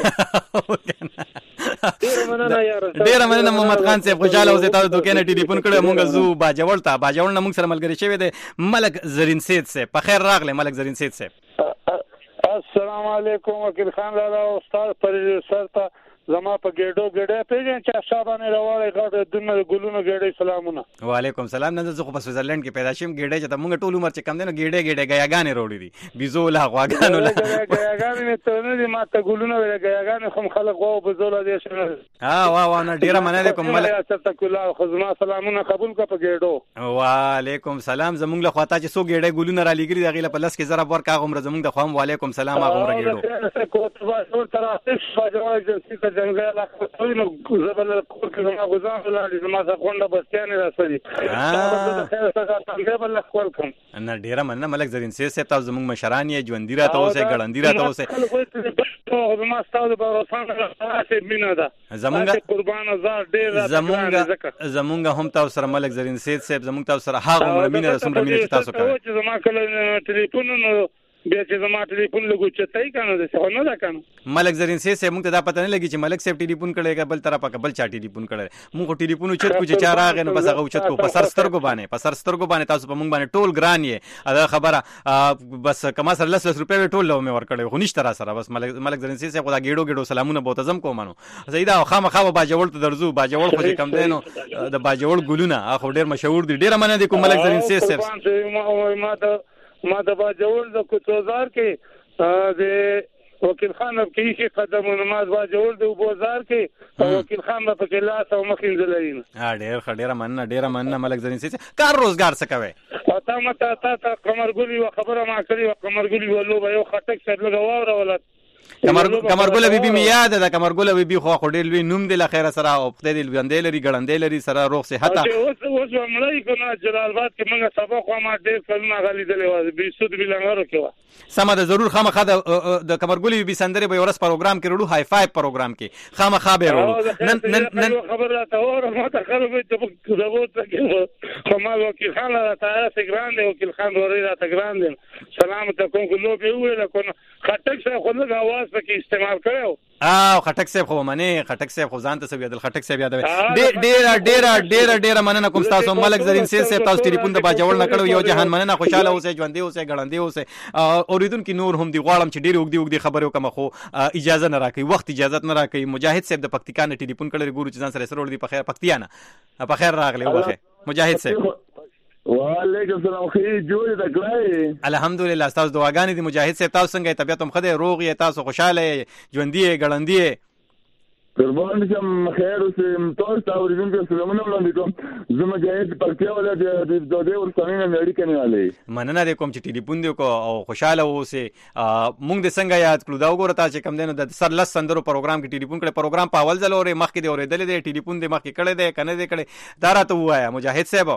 وکړه ډیر مننه یار ډیر مننه محمد خان صاحب خوشاله اوسه تاسو دوکې نه ټلیفون کړو مونږ زو باجوړ ته باجوړ نه مونږ سره ملګری شوی دی ملک زرین سید سے په خیر راغله ملک زرین سید سے السلام علیکم وکیل خان لاله استاد پر سر ته زما په ګډو ګډه پیژن چې شابانه راوړی غړ دنه ګلونو ګډه سلامونه وعلیکم سلام نن زه خو په سویټزرلند کې پیدا شم ګډه چې ته مونږ ټول عمر چې کم دي نو ګډه ګډه غیاګانې وروړي دي بيزولا غواګانو لا غیاګانې مې ته نه دي ماته ګلونو غیاګانې خو خلک غو بزولا دي شنه ها وا وا نه ډیره مننه کوم مل تکلا خو زما سلامونه قبول کا په ګډو وعلیکم سلام زمونږ له خواته چې سو ګډه ګلونو را لګري دغه په لاس کې زره ورکا عمر زمونږ د خوام وعلیکم سلام هغه عمر ګډو کوتبه ټول تر اساس فاجوه جنسي ته جنگل نو زبل کور کې ما غوځم ولاړ زما څخه غونډه بسیانه راځي ها خیر څنګه څنګه بل خپل کوم نه ډیره مننه ملک زرین سید صاحب تاسو زموږ مشران یې ژوندۍ راته اوسه ګړندۍ راته اوسه زما ستاسو په روسانه راځي مینه ده زمونږ قربان زار ډیر زمونږ زمونږ هم تاسو سره ملک زرین سید صاحب زمونږ تاسو سره هغه مینه سره مینه تاسو کوي چې زما کله ټلیفون نو بیا چې زما ټلیفون لګو چتای کنه د څه نه دا کنه ملک زرین سید صاحب موږ ته دا پته نه لګی چې ملک صاحب ټلیفون کړي بل طرف کا بل چا ټلیفون کړي موږ ټلیفون چت کو چې چا راغې نو بس هغه چت کو په سر سترګو باندې په سر سترګو باندې تاسو په موږ باندې ټول ګران یې دا خبره بس کما سره لس لس روپے ټول له مې ور کړي خو نشته را سره بس ملک ملک زرین سید صاحب خدا ګېډو ګېډو سلامونه بہت ازم کومانو زیدا خامخا باجوړ ته درځو باجوړ خو کم دینو د باجوړ ګلونه اخو ډیر مشهور دي ډیر مننه دي کوم ملک زرین سید صاحب ما ته ما ته باجوړ د کوڅوزار کې د وکیل خان په کې قدم نماز باجوړ د بازار کې وکیل خان په کې لاس او مخین زلین ها ډیر خډیر مننه ډیر مننه ملک زرین سید کار روزګار څه کوي او تا مته تا تا قمرګلی و خبره ما کړی و قمرګلی ولو به یو خټک سر لګا وره ولات کمرګل بیبي می یاد ده کمرګل بیبي خو خو ډېر لوی نوم دی له خیره سره او خدای دې ژوندې لري ګړندې لري سره روغ صحت اوس اوس مړی کنه جلال آباد کې موږ سبق خو ما ډېر کلمه غلي دلې و بي سود بلنګارو کې و سم ده ضرور خامخا د کمرګل بیبي سندره به ورس پروګرام کې وړو هاي فایو پروګرام کې خامخا به وړو نن نن نن خبر راته اور ما ته خلک ته زبوت کې خو ما وکیل خان راته سګران دی وکیل خان ورې راته ګران دی سلام ته کوم کلو به ویل کنه خټک څه خو له आवाज پکې استعمال کړو اه خټک صاحب خو منی خټک صاحب خو ځان ته سوي دل خټک صاحب یادوي ډېر ډېر ډېر ډېر مننه کوم تاسو ملک زرین سیل صاحب تاسو ټلیفون د باجوړ نه کړو یو جهان مننه خوشاله اوسئ ژوندې اوسئ ګړندې اوسئ اوریدونکو نور هم دی غواړم چې ډېر وګدي وګدي خبرو کوم خو اجازه نه راکړي وخت اجازه نه راکړي مجاهد صاحب د پکتیکا نه ټلیفون کړی ګورو چې ځان سره سره ور دي په خیر پکتیانه په خیر راغلی وخه مجاهد صاحب وعلیکم السلام خیر جوړ د کړای الحمدلله تاسو دعاګانې دي مجاهد صاحب تاسو څنګه طبيعت هم خدای روغ یې تاسو خوشاله ژوندې ګړندې قربان شم خیر اوسم تاسو ته ورزون کې سلامونه وړاندې کوم زما مجاهد پکتیا ولا د دوه ورسمینه نړۍ کني والي مننه دې کوم چې ټلیفون دی کو او خوشاله اوسه مونږ دې څنګه یاد کړو دا وګوره تاسو کم دینو د سر لس سندرو پروګرام کې ټلیفون کړي پروګرام په اول ځل اورې مخ کې دی اورېدل دی ټلیفون دې مخ کې کړي دی کنه دې کړي دا راته وایا مجاهد صاحب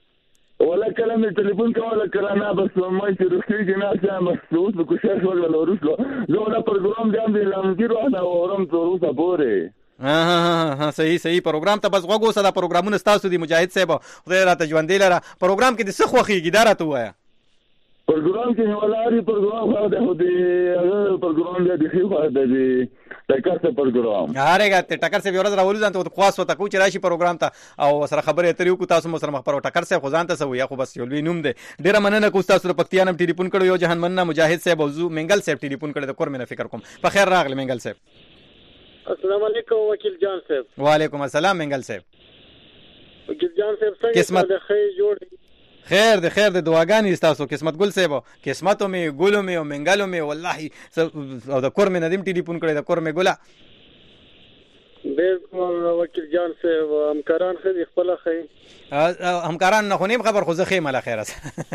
ولا كلام التليفون كولا كلامنا بس ما يصير في ناس مسؤول بكشاش ولا لوروسلو لو لا برنامج دي عندي لامجيرو انا ورم تروسا بوري ها ها ها صحیح صحیح پروګرام ته بس غوګو صدا پروګرامونه ستاسو دي مجاهد صاحب خدای راته ژوندې لره پروګرام کې د څه خوخيږي دا راته وایا پروګرام کې ولاري پروګرام خو ده هدي پروګرام دې خو خو ده ټکر څه پروګرام هارهګه ته ټکر څه ورځ راولو ځان ته خاص وته کو چې راشي پروګرام ته او سره خبرې اترې کو تاسو مو سره مخ پر ټکر څه خو ځان ته سوي خو بس یو لوی نوم دی ډیره مننه کو تاسو په پکتیانم ټلیفون کړو یو جهان مننه مجاهد صاحب او زو منګل صاحب ټلیفون کړو د کور مینه فکر کوم په خیر راغلی منګل صاحب السلام علیکم وکیل جان صاحب وعلیکم السلام منګل صاحب وکیل جان صاحب څنګه د خیر جوړ خیر د خیر د دعاګانې تاسو قسمت ګل صاحب قسمتو می ګلو می او منګلو می والله او د کور می ندیم ټلیفون کړی د کور می ګلا بالکل وکیل جان صاحب همکاران خو خپل خي همکاران نه خونیم خبر خو زه خیم له خیره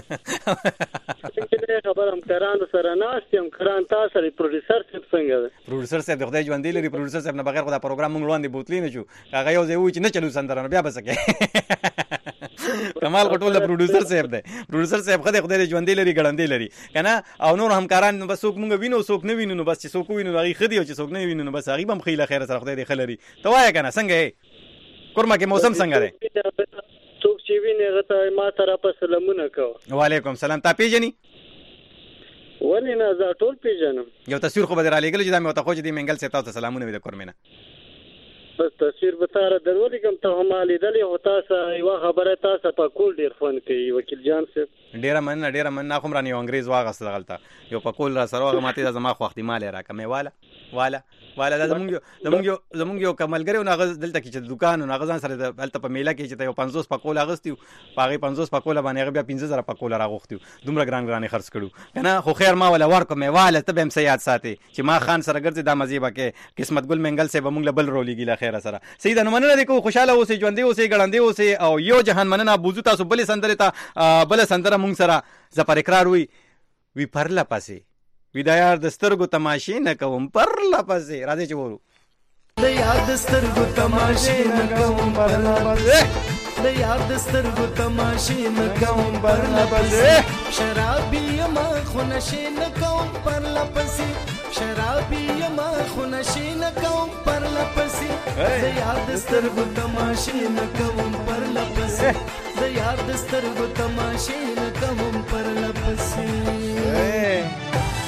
څنګه خبر همکاران سره ناست همکاران تاسو سره پروډوسر صاحب څنګه پروډوسر صاحب د خدای ژوندې لري پروډوسر صاحب نه بغیر خو دا پروګرام مونږ وړاندې بوتلی نه شو هغه یو ځای و چې نه چلو سندرانه بیا بسکه کمال غټول د پروډوسر صاحب دی پروډوسر صاحب خدای خدای ژوندې لري ګړندې لري کنه او نور همکاران بس څوک مونږ وینو څوک نه وینو بس چې څوک وینو هغه خدي او چې څوک نه وینو بس هغه هم خیله خیر سره خدای دې خلري ته وای کنه څنګه کورما کې موسم څنګه دی څوک چې ویني غته ما سره په سلامونه کو وعلیکم سلام تا پیژني ولې نه زه ټول پیژنم یو تصویر خو بدر علی ګل چې دا مې وته خو چې دی منګل سي تاسو سلامونه وي د کورمنه بس تصویر به تاره درولې کوم ته هم لیدلې هو تاسو یو خبره تاسو په کول ډیر فن کوي وکیل جان صاحب ډیر من ډیر من خو مرانه یو انګريز واغس غلطه یو په کول را سره هغه ماته زما خو احتمال راکمه والا والا والا دا زمونږ زمونږ زمونږ یو کملګری او ناغز دلته کې چې دکان او ناغزان سره دلته په میله کې چې یو پنځوس پکول اغستیو پاغي پنځوس پکول باندې هغه بیا پنځه زره پکول راغوختیو دومره ګران ګران خرڅ کړو کنه خو خیر ما ولا ورکو مې والا ته هم سیاد ساتي چې ما خان سره ګرځي د مزيبه کې قسمت ګل منګل سه بمونږ بل رولېږي لا خیر سره سید نو مننه دې کو خوشاله اوسې ژوندې اوسې ګړندې اوسې او یو جهان مننه بوزو تاسو بل سندره ته بل سندره مونږ سره ز پر اقرار وي وی پرلا پاسې ویدایار د سترګو تماشې نه کوم پرلا پاسې راځي چې ورو د یاد سترګو تماشې نه کوم پرلا پاسې د یاد سترګو تماشې نه کوم پرلا پاسې شرابي ما خو نشې نه کوم پرلا پاسې شرابي ما خو نشې نه کوم پرلا پاسې د یاد سترګو تماشې نه کوم پرلا پاسې د یاد سترګو تماشې نه کوم پرلا پاسې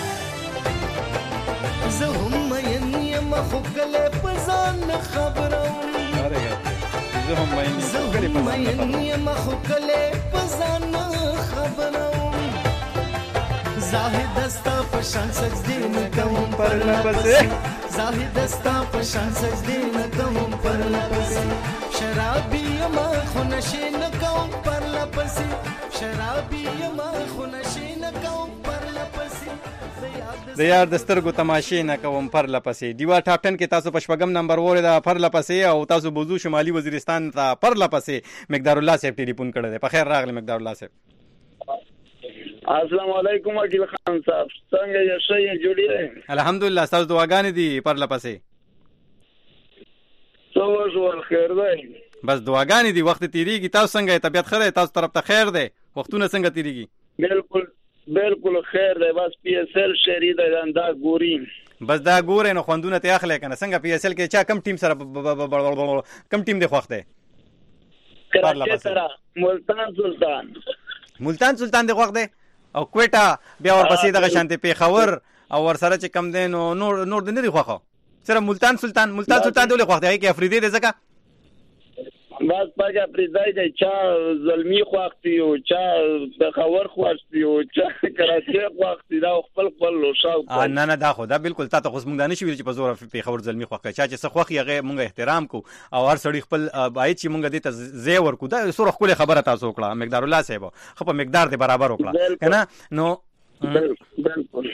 زه هم یم خو کله پزان خبرم زه هم یم خو کله پزان خبرم زاهد استا په شان سجدې نه کوم پرلا پسې زاهد استا په شان سجدې نه کوم پرلا پسې شرابي ما خو نشې نه کوم پرلا پسې شرابي ما خو نشې نه کوم پرلا پسې د یار د سترګو تماشې نه کوم پرله پسې دیوا ټاپ ټن کې تاسو په شپږم نمبر وره دا پرله پسې او تاسو بوزو شمالي وزیرستان ته پرله پسې مقدار الله صاحب ټلیفون کړی دی په خیر راغلی مقدار الله صاحب السلام علیکم وکیل خان صاحب، څنګه یې؟ ښه یې؟ جوړ یې؟ الحمدلله. تاسو دعاګانې دي پرله پسې؟ څه وشول؟ خیر دی؟ بس دعاګانې دي. وخت تیریږي. تاسو څنګه؟ طبیعت ښه دی؟ تاسو طرف ته خیر دی؟ وختونه څنګه تیریږي؟ بالکل بالکل خیر دی. بس پی اس ال شری دی دا ګوري. بس دا ګورې نو خوندونه ته اخلي کنه. څنګه پی اس ال کې چا کم ټیم سره کم ټیم دی خوښ دی؟ کراچي سره ملتان سلطان. ملتان سلطان دی خوښ دی او کوټه بیا ورپسې دغه شانتي پیښور او ورسره چې کم دی نو نور نور دی نه دی خوښ. سره ملتان سلطان ملتان سلطان دی خوښ دی کې افریدي دی ځکه بس پاګه افریدي دی چا زلمی خوښ دی او چا پیښور خوښ دی او چا کراچي خوښ دی دا خپل خپل لوشاو. نه نه دا خو دا بالکل تا ته خو موږ نه شو چې په زور پیښور زلمی خوښ چا چې څه خوښ یې موږ احترام کو او هر سړی خپل باید چې موږ دې ته زی ورکو. دا سره خپل خبره تاسو وکړه مقدار الله صاحب خو په مقدار دې برابر وکړه کنه نو بالکل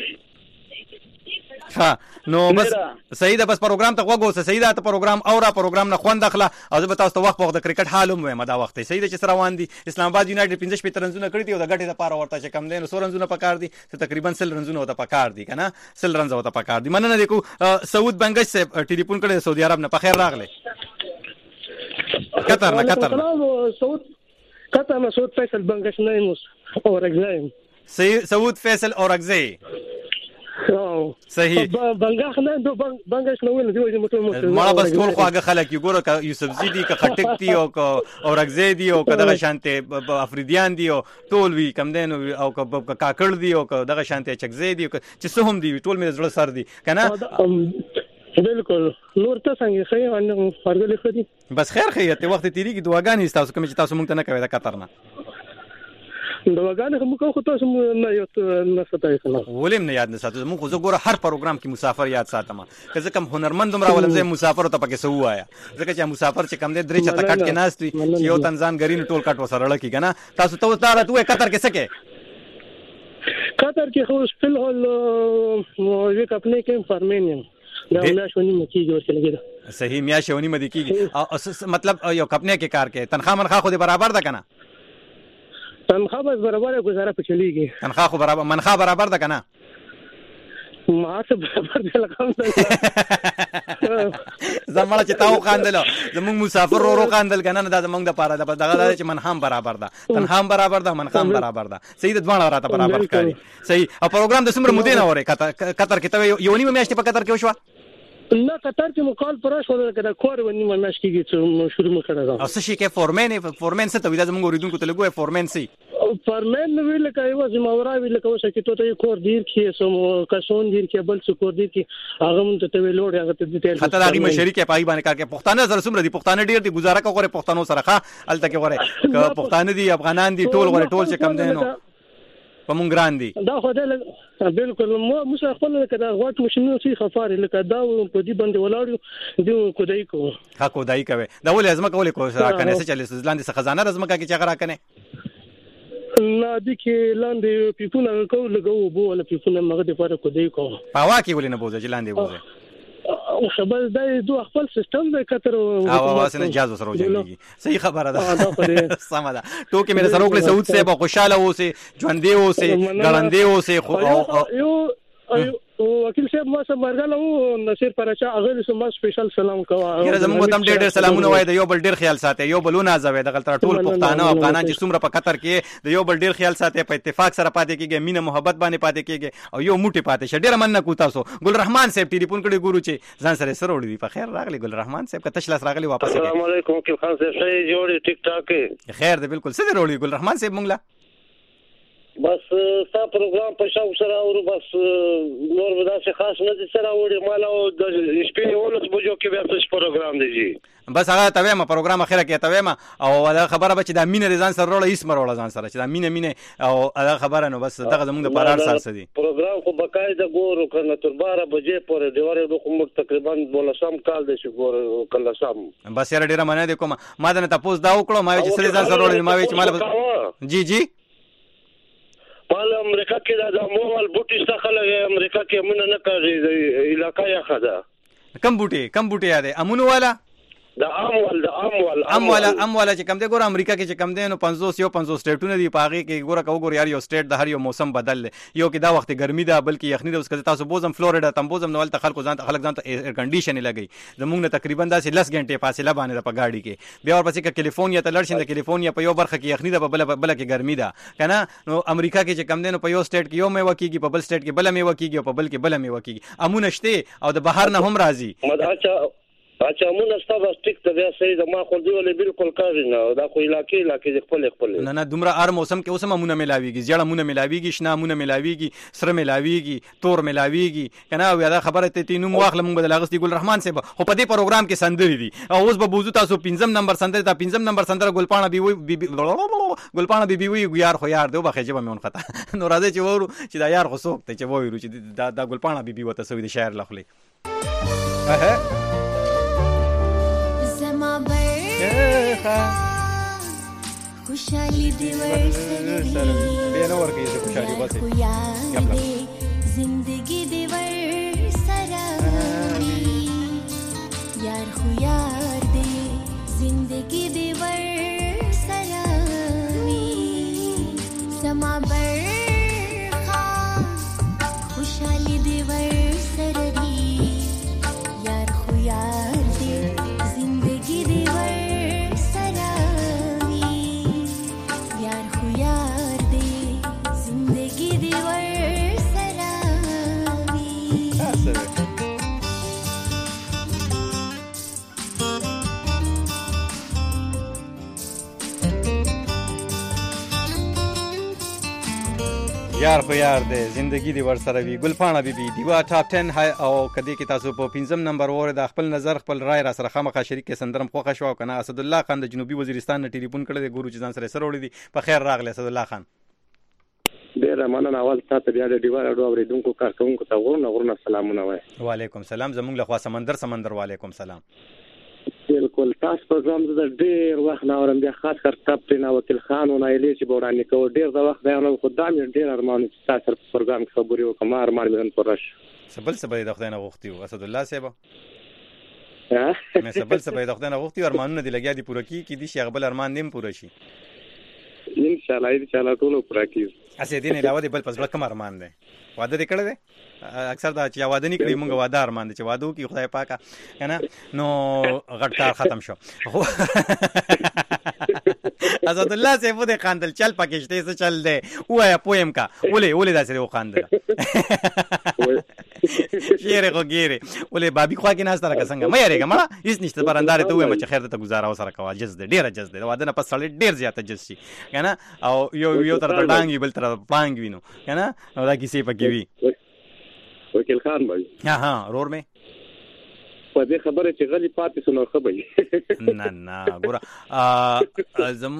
ها نو بس صحیح ده. بس پروګرام ته وګوسه صحیح ده. ته پروګرام اورا پروګرام نه خوند اخلا او زه به تاسو ته وخت په وخت د کرکټ حال هم وایم. دا وخت صحیح ده چې سره روان دي. اسلام آباد یونایټډ پنځه شپږ رنزونه کړی دي او د ګټې لپاره ورته چې کم دین سو رنزونه پکار دي تقریبا سل رنزونه وته پکار دي کنه. سل رنز وته پکار دي. مننه دیکو سعود بنگش صاحب ټلیفون کړی سعودي عرب نه. په خیر راغله. قطر نه قطر نه سعود قطر نه سعود فیصل بنگش نه موس اورګزایم سعود فیصل اورګزای صحیح. بنگاخ نه دو بنگاش نه ویل دی موټر موټر ما بس ټول خواږه خلک یو ګوره ک یوسف زی دی ک خټک دی او ک اورګزی دی او ک دغه شانته افریدیان دی او ټول وی کم دین او ک کاکړ دی او ک دغه شانته چکزی دی چې څه هم دی ټول مې زړه سر دی کنه. بالکل نور ته څنګه خیر ان فرګلې خدي بس خیر خیر ته وخت تیریږي دعاګانې تاسو کوم چې تاسو مونږ ته نه کوي دا قطر نه دواګانې هم کوم خو تاسو نه یو نه ستای خلاص ولیم نه یاد نه ساتو. موږ خو زه ګوره هر پروګرام کې مسافر یاد ساتم که زه کوم هنرمند هم راولم زه مسافر ته پکې سو وایا ځکه چې مسافر چې کم دې درې چته کټ کې ناست وي چې یو تنزان غرین ټول کټ وسره لکی کنه. تاسو ته وتاړه ته قطر کې سکے قطر کې خو فل هول یو خپل کې فرمینیم دا میاشونی مکی جوړ کې لګیدا. صحیح میاشونی مدي کیږي مطلب یو خپل کې کار کې تنخواه منخواه خو دې برابر ده کنه. تنخواه بس برابر ہے گزارا پہ چلی گئی. تنخواه خو برابر منخواه برابر ده کنه. ما څه برابر دی لکه زمړه چې تاو خاندل زموږ مسافر ورو خاندل کنه نه دا زموږ د پاره د دغه چې منخام برابر ده تنخواه برابر ده منخام برابر ده. صحیح د دوه راته برابر ښکاري. صحیح. او پروګرام د سمره مودې نه وره قطر کې ته یو نیمه میاشتې په قطر کې وشو نه قطر کې مقال پرش ولا کړه کور ونی مې کېږي چې شروع مو کړه. او څه شي کې فورمن فورمن څه ته ویل زموږ اوریدونکو ته لګوي فورمن سي فورمن ویل کوي و زما ورا ویل کوي چې ته ته کور دیر کې سم کسون دیر کې بل څه کور دیر کې هغه مونږ ته ویل وړ هغه ته دې خطر هغه مشري کې پای باندې کار کې پښتانه زر سمره دي پښتانه ډیر دي گزاره کوي پښتنو سره ښه الته کې غره پښتانه دي افغانان دي ټول غره ټول چې کم دینو په مونږ ګران دي. دا خو دې بالکل مو موږ خپل کدا غوټ مشنو سي خفار لکه دا په دې باندې ولاړو دی کودای کو ها کودای کوي دا ولې ازمه کولې کو سره کنه څه چلې ځلاندې څه خزانه رزمه کې چې غرا کنه نه دي کې لاندې پیپونه کو لګو بو ولا پیپونه مغه دې پر کودای کو پاوا کې ولې نه بوزه لاندې بوزه او خبر دای دوه خپل سیستم د کتر او واسنه اجازه سره وځي. صحیح خبره ده سم ده. ټوکې مې سره وکړه سعود صاحب خوشاله اوسه ژوندې اوسه ګړندې اوسه خو یو وکیل صاحب ما سره مرګاله او نصیر پرچا هغه سم سپیشل سلام کوه. یره زموږ تم ډېر ډېر سلامونه وای د یو بل ډېر خیال ساتي یو بلونه زوي د غلطه ټول پښتانه او افغانان چې څومره په قطر کې د یو بل ډېر خیال ساتي په اتفاق سره پاتې کېږي مینه محبت باندې پاتې کېږي او یو موټي پاتې شه. ډېر مننه کو تاسو. ګل رحمان صاحب ټلیفون کړي ګورو چې ځان سره سره وړي په خیر راغلی ګل رحمان صاحب کته شلاس راغلی واپس. السلام علیکم وکیل خان صاحب صحیح جوړي ټیک ټاک خیر ده بالکل سره وړي ګل رحمان صاحب مونږ لا بس ستا پروګرام په شاو سره او بس نور ودا څه خاص نه دي سره وړي مال او د شپې ولس بوجو کې بیا څه پروګرام دی جی بس هغه ته ما پروګرام اخره کې ته ما او دا خبره به چې د مینه ځان سره وړه اسم وړه ځان سره چې د مینه مینه او هغه خبره نو بس دغه زموږ د پرار سره دي پروګرام خو بقایده ګورو کنه تر بارہ بجې پورې دیواره د کوم تقریبا ولسم کال دی چې ګور کله سم بس یاره ډیره مننه دي کوم ما دا نه تاسو دا وکړو ما چې سره ځان سره وړه ما چې مال جی جی مال امریکا کې دا مول بوټي څخه امریکا کې مونږ نه کوي علاقې خدا کم بوټي کم بوټي یاده امونو والا د اموال د اموال اموال اموال چې کم دی ګور امریکا کې چې کم دی نو پنځوس یو پنځوس سټیټونه دی پاغي کې ګور کا وګور یار یو سټیټ د هر یو موسم بدل یو کې دا وخت ګرمي ده بلکې یخني ده. اوس که تاسو بوزم فلوریډا تم بوزم نو ولته خلکو ځان خلک ځان ته ایر کنډیشن لګي زمونږ نه تقریبا داسې لس غنټې فاصله باندې په گاډي کې بیا ورپسې ک کیلیفورنیا ته لړشین د کیلیفورنیا په یو برخه کې یخني ده بل بل کې ګرمي ده کنه. نو امریکا کې چې کم دی نو په یو سټیټ کې یو میوه کیږي په بل سټیټ کې بل میوه کیږي او په بل کې بل میوه کیږي امونه شته او د بهر نه هم راځي. اچھا مونږ ستاسو سټیک ته بیا صحیح د ما خو دی ولې بالکل کار نه دا خو علاقې علاقې خپل خپل نه نه دومره هر موسم کې اوسه مونږ ملاويږي زیړه مونږ ملاويږي شنه مونږ ملاويږي سره ملاويږي تور ملاويږي کنه او دا خبره ته تینو واخله مونږ بدل اغستی ګل رحمان صاحب خو په دې پروګرام کې سندري دي او اوس به بوزو تاسو پنځم نمبر سندري تا پنځم نمبر سندره ګلپاڼه بي وي ګلپاڼه بي بي وي یار خو یار دی وبخې به مون خطا نو راځي چې ورو چې دا یار خو څوک ته چې وایو چې دا د ګلپاڼه بي بي وته سوي د شاعر لخلي اها خوشحالی دی ورسره بینور کې چې خوشحالي واسه زندگی دی ورسره یار خو یار دی زندگی دی ورسره سما برخا خوشحالی دی ورسره یار خو یار دی زندگی دی یار خو یار دی زندگی دی ورسره وي. ګلپاڼه بي بي دیوا ټاپ ټن او کدی کې تاسو په پنځم نمبر وره د خپل نظر خپل رائے را سره خامخا شریک سندرم خوښه شو کنه. اسد الله خان د جنوبي وزیرستان نه ټلیفون کړی دی ګورو چې ځان سره سره وړي دي. په خیر راغلی اسد الله خان. ډیر مننه اول تاسو بیا د دیوا اډو اوریدونکو کارکونکو ته ورونه ورونه سلامونه وای. وعلیکم سلام زمونږ له خوا سمندر سمندر وعلیکم سلام. بالکل تاسو پروګرام د ډیر وخت نه اورم بیا خاص کر کپټن وکیل خان او نایلی چې بورانی کو ډیر د وخت بیان خدام ډیر ارمان چې تاسو پروګرام خبري وکم ارمان مې پرش سبل سبل د خدای نه غوښتي او اسد الله صاحب ها مې سبل سبل د خدای نه غوښتي ارمانونه دي لګیا دي پوره کی کی دي شغل ارمان نیم پوره شي ان شاء الله ان شاء الله ټول پوره کیږي. اسې دین علاوه دی بل پس بل کوم ارمان دی واده دې کړی دی اکثر دا چې واده نه کړی مونږ واده ارمان دي چې واده کی خدای پاکه کنه نو غټ کار ختم شو. اسد الله صاحب دې خاندل چل پکشته څه چل دی وایا پویم کا ولې ولې داسې وخاندل شیره کو ګیره ولې بابي خوا کې ناس تر څنګه مې یریګه مړه هیڅ نشته برندار ته وایم چې خیر ته گزاره وسره کوا جز دې ډیره جز دې واده نه پس سړی ډیر زیاته جز شي کنه او یو یو تر ډانګي بل تر پلانګ وینو کنه نو دا کیسه پکې وی. وکیل خان بھائی ها ها رور می په دې خبره چې غلی پاتې سنو خبري نه نه ګوره زم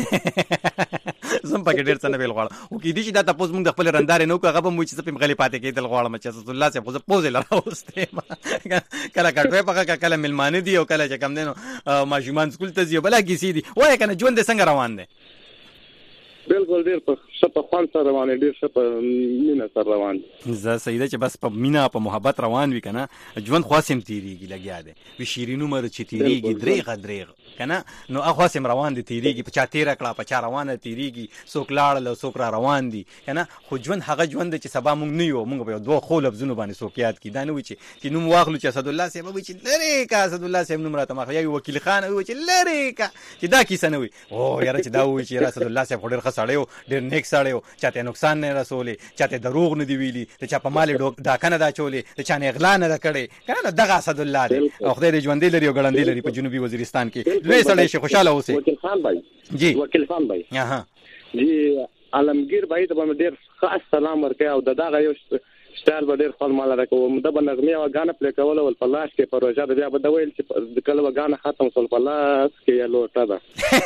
زم پکې ډېر څه نه ویل غواړم او کې دي چې دا تاسو موږ د خپل رندار نه کوو هغه مو چې په غلی پاتې کېدل غواړم چې اسد الله صاحب خو پوزې لراوسته کله کټوي پکې کله ملمانه دي او کله چې کم دینو ماجمان سکول ته ځي بلا کیسې دي وای کنه ژوند څنګه روان دي. بالکل ډیر په شپه خوان سره روان ډیر شپه مینا سره روان زه سیده چې بس په مینا په محبت روان وي کنه ژوند خاصم تیریږي لګیا دی وی شیرینو مر چې تیریږي دریغه دریغه کنه نو هغه خاصم روان دي تیریږي په چا تیر کړه په چا روانه تیریږي څوک لاړ له څوک را روان دي کنه خو ژوند هغه ژوند چې سبا مونږ نه یو مونږ به دوه خو لفظونه باندې څوک یاد کی دا نه وي چې چې نوم واخلو چې اسد الله صاحب وي چې لری کا اسد الله صاحب نوم راته مخ یا وکیل خان وي چې لری کا چې دا کیسه نه وي او یاره چې دا وي چې اسد الله صاحب ډېر خسړیو ډېر نیک سړیو چاته نقصان نه رسولې چاته دروغ نه دی ویلي ته چا په مال دا کنه دا چولې ته چا نه اغلا نه کړي کنه دغه اسد الله دی او خدای دې ژوندې لري او ګړندې لري په جنوبي وزیرستان کې لوی سړی شي خوشاله اوسه. وکیل خان بھائی جی وکیل خان بھائی ها جی عالمگیر بھائی ته باندې ډېر خاص سلام ورکړ او دغه یو سټایل به ډېر خپل مال راکوم د بنغمه او غانه پلی کول ول پلاش کې پروژه د بیا به ویل چې کله وغانه ختم سول پلاش کې یلو تا ده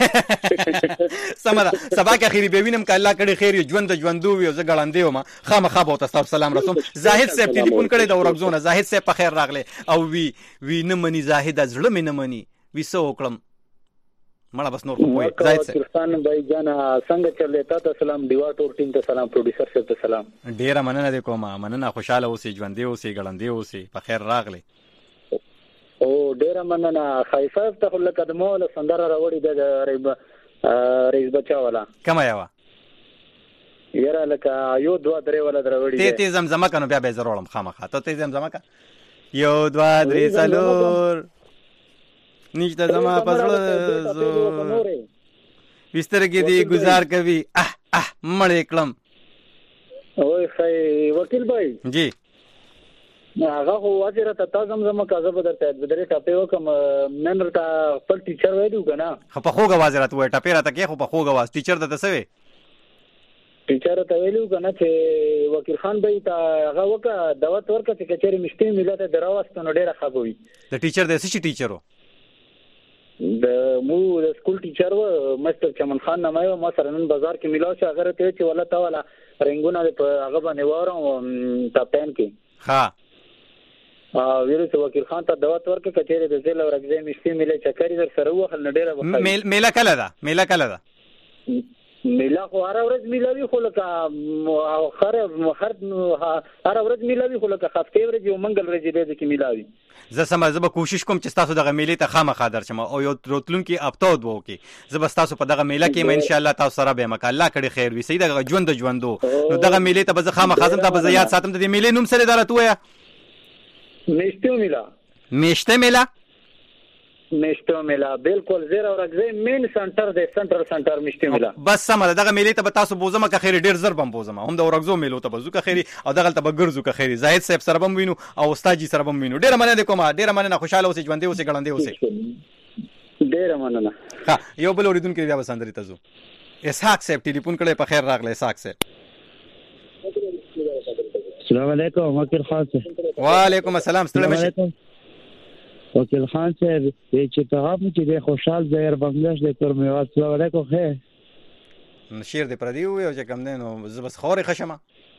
سمره سبا کې اخیری به وینم ک الله کړي خیر ژوند ژوندو وي زه ګړندې وم خامخا به تاسو سلام رسوم. زاهد صاحب ټلیفون کړي د ورغزونه زاهد صاحب په خیر راغله او وی وی نه مني زاهد زړه مې نه مني وی سو وکړم مړه بس نور کوی زاهد صاحب پاکستان بھائی جان څنګه چلیتا ته سلام دیوا ټور ټیم ته سلام پروډوسر صاحب ته سلام ډیره مننه د کومه مننه خوشاله اوسې ژوندې اوسې ګړندې اوسې په خیر راغله. او ډیره مننه خایفه ته لکه د مولا سندره راوړي د ریب رئیس بچا والا کومه یو یاره لکه یو دوه درې ولا دروړي ته ته زمزمه کنو بیا به زرولم خامخا ته ته زمزمه کا یو دوه درې څلور نشته زما پسړه زور بستر کې دی گزار کوي اه اه مړې کلم اوه خی وکیل بھائی جی هغه خو واجره ته تاسو زما کازه بدرته بدرې ټاپې وکم نن رتا خپل ټیچر وایو کنه خو په خوګه واجره ته ټاپې راته کې خو په خوګه واس ټیچر ته څه وي ټیچر ته ویلو کنه چې وکیل خان بھائی ته هغه وکا دعوت ورکړه چې کچېری مشتي ملت دراوستو نو ډیره خبوي د ټیچر د څه ټیچرو د مو د سکول ټیچر و مستر چمن خان نامه ما سره نن بازار کې ملاو چې هغه ته چې ولا تا ولا رنگونه په هغه باندې وارم کاپټن کې ها ا ویل چې وکیل خان ته دعوت ورکړه کچېری د ځل ورګځې مشتي ملت چکرې در سره وخل نډیره وخت میلا کله ده میلا کله ده میلا خو هر ورځ میلاوي خو لکه هر هر هر ورځ میلاوي خو لکه هفته ورځ یو منګل ورځ دې کې میلاوي زه سم زه به کوشش کوم چې تاسو دغه میلې ته خامخا درشم او یو روتلون کې اپتاو دوه کې زه به تاسو په دغه میله کې ان شاء الله تاسو سره به مکه الله کړي خیر وي سید دغه ژوند ژوندو نو دغه میلې ته به زه خامخا زم ته به یاد ساتم د میلې نوم سره درته وایا میشته میلا میشته میلا میشته میلا بالکل زیرا ورګزې مین سنټر د سنټر سنټر میشته میلا بس سم دغه میلې ته به تاسو بوزمه که خیر ډیر زر بم بوزمه هم د ورګزو میلو ته بزو که خیر او دغه ته به ګرځو که خیر زاهد صاحب سره بم وینو او استاد جی سره بم وینو ډیر مننه کوم ډیر مننه خوشاله اوسې ژوندې اوسې ګړندې اوسې ډیر مننه ها یو بل اوریدونکو بیا وسندري تاسو اسحاق صاحب ټلیفون کړي په خیر راغله اسحاق صاحب السلام علیکم وکیل خان صاحب وعلیکم السلام ستړي مشه وکیل خان صاحب چې پیغام چې د خوشحال ظاهر بنگلش د کور میوه السلام علیکم خیر شیر دې پردی وي او چې کم نه نو زبس خوري خشمه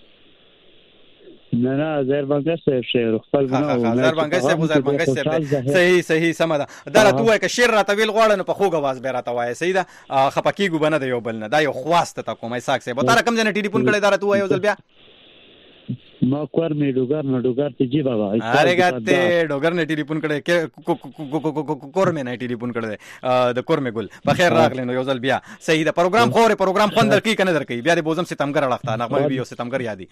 نه نه ظاهر بنگلش صاحب شیر خپل نه ظاهر بنگلش صاحب ظاهر بنگلش صاحب صحیح صحیح سمدا دا راته وای ک شیر راته ویل غواړنه په خوګه واز به راته وای سیدا خپکیګو بنه د یو بل نه دا یو خواسته تا کومه ساک صاحب دا رقم جن ټلیفون کړي دا راته وای ځل بیا ما کور می ډوګر نه ډوګر ته جی بابا اره ګاته ډوګر نه ټلیفون کړي کې کور می نه ټلیفون کړي د کور می ګل په خیر راغلی نو یو ځل بیا صحیح دا پروګرام خوري پروګرام خوند درکې کنه درکې بیا د بوزم ستمګر لغتا نغمه وی او ستمګر یادي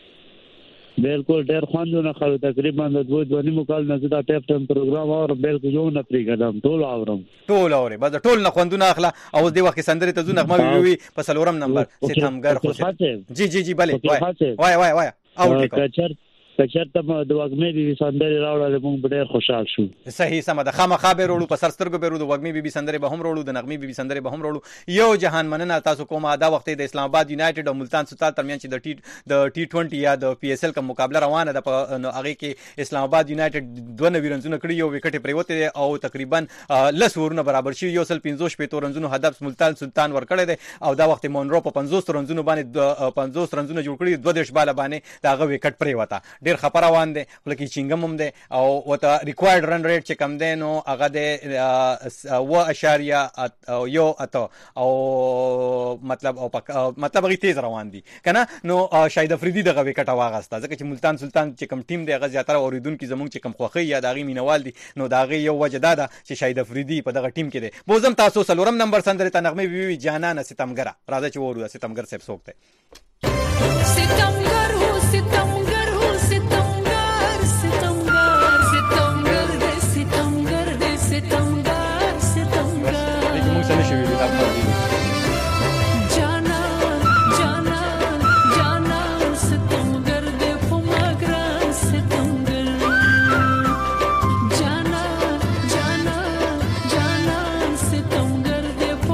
بالکل ډېر خوندونه خو تقریبا د دوه دوه نیمو کال نه زدا ټیپ ټیم پروګرام اور بالکل یو نه پریګدم ټول اورم ټول اوري بس ټول نه خوندونه اخلا او د وخت سندري ته زونه نغمه وی په سلورم نمبر ستمګر خو جی جی جی بله وای وای وای او کچر کچر ته د وګمې بي سندري راوړل موږ ډېر خوشحال شو صحیح سم ده خامخا به وروړو په سرسترګو به وروړو د وګمې بي سندري به هم وروړو د نغمې بي سندري به هم وروړو یو جهان مننه تاسو کومه دا وخت د اسلام آباد یونایټډ او ملتان سلطان ترمن چې د ټي د ټي عشرين یا د پی اس ال کوم مقابله روانه ده په هغه کې اسلام آباد یونایټډ دوه نوي رنزونه کړی یو وکټ پریوته او تقریبا لس ورونه برابر شي یو سل پنځوس پېتو رنزونه هدف ملتان سلطان ور کړی دی او دا وخت مونرو په پنځوس رنزونه باندې پنځوس رنزونه جوړ کړی دوه دیش بالا باندې دا هغه وکټ پریوته ډیر خبر روان دي لکه چنګم هم ده او وته ریکوایرډ رن ریټ چې کم ده نو هغه ده و اشاریه یو اته او مطلب او مطلب غي تیز روان دي کنه نو شاهد افریدي دغه وکټه واغسته ځکه چې ملتان سلطان چې کم ټیم دی هغه زیاتره اوریدونکو زمونږ چې کم خوخي یا دغه مینوال دي نو دغه یو وجه ده چې شاهد افریدي په دغه ټیم کې دی بوزم تاسو سلورم نمبر سندره ته نغمه وی وی جانان ستمګر راځي چې ورو ستمګر صاحب سوکته ستمګر هو ستمګر هو ستمګر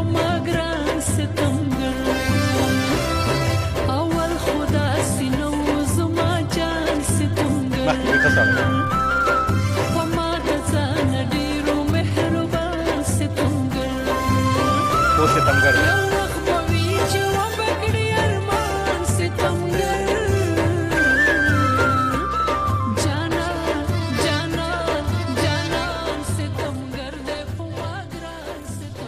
اول خدا سينو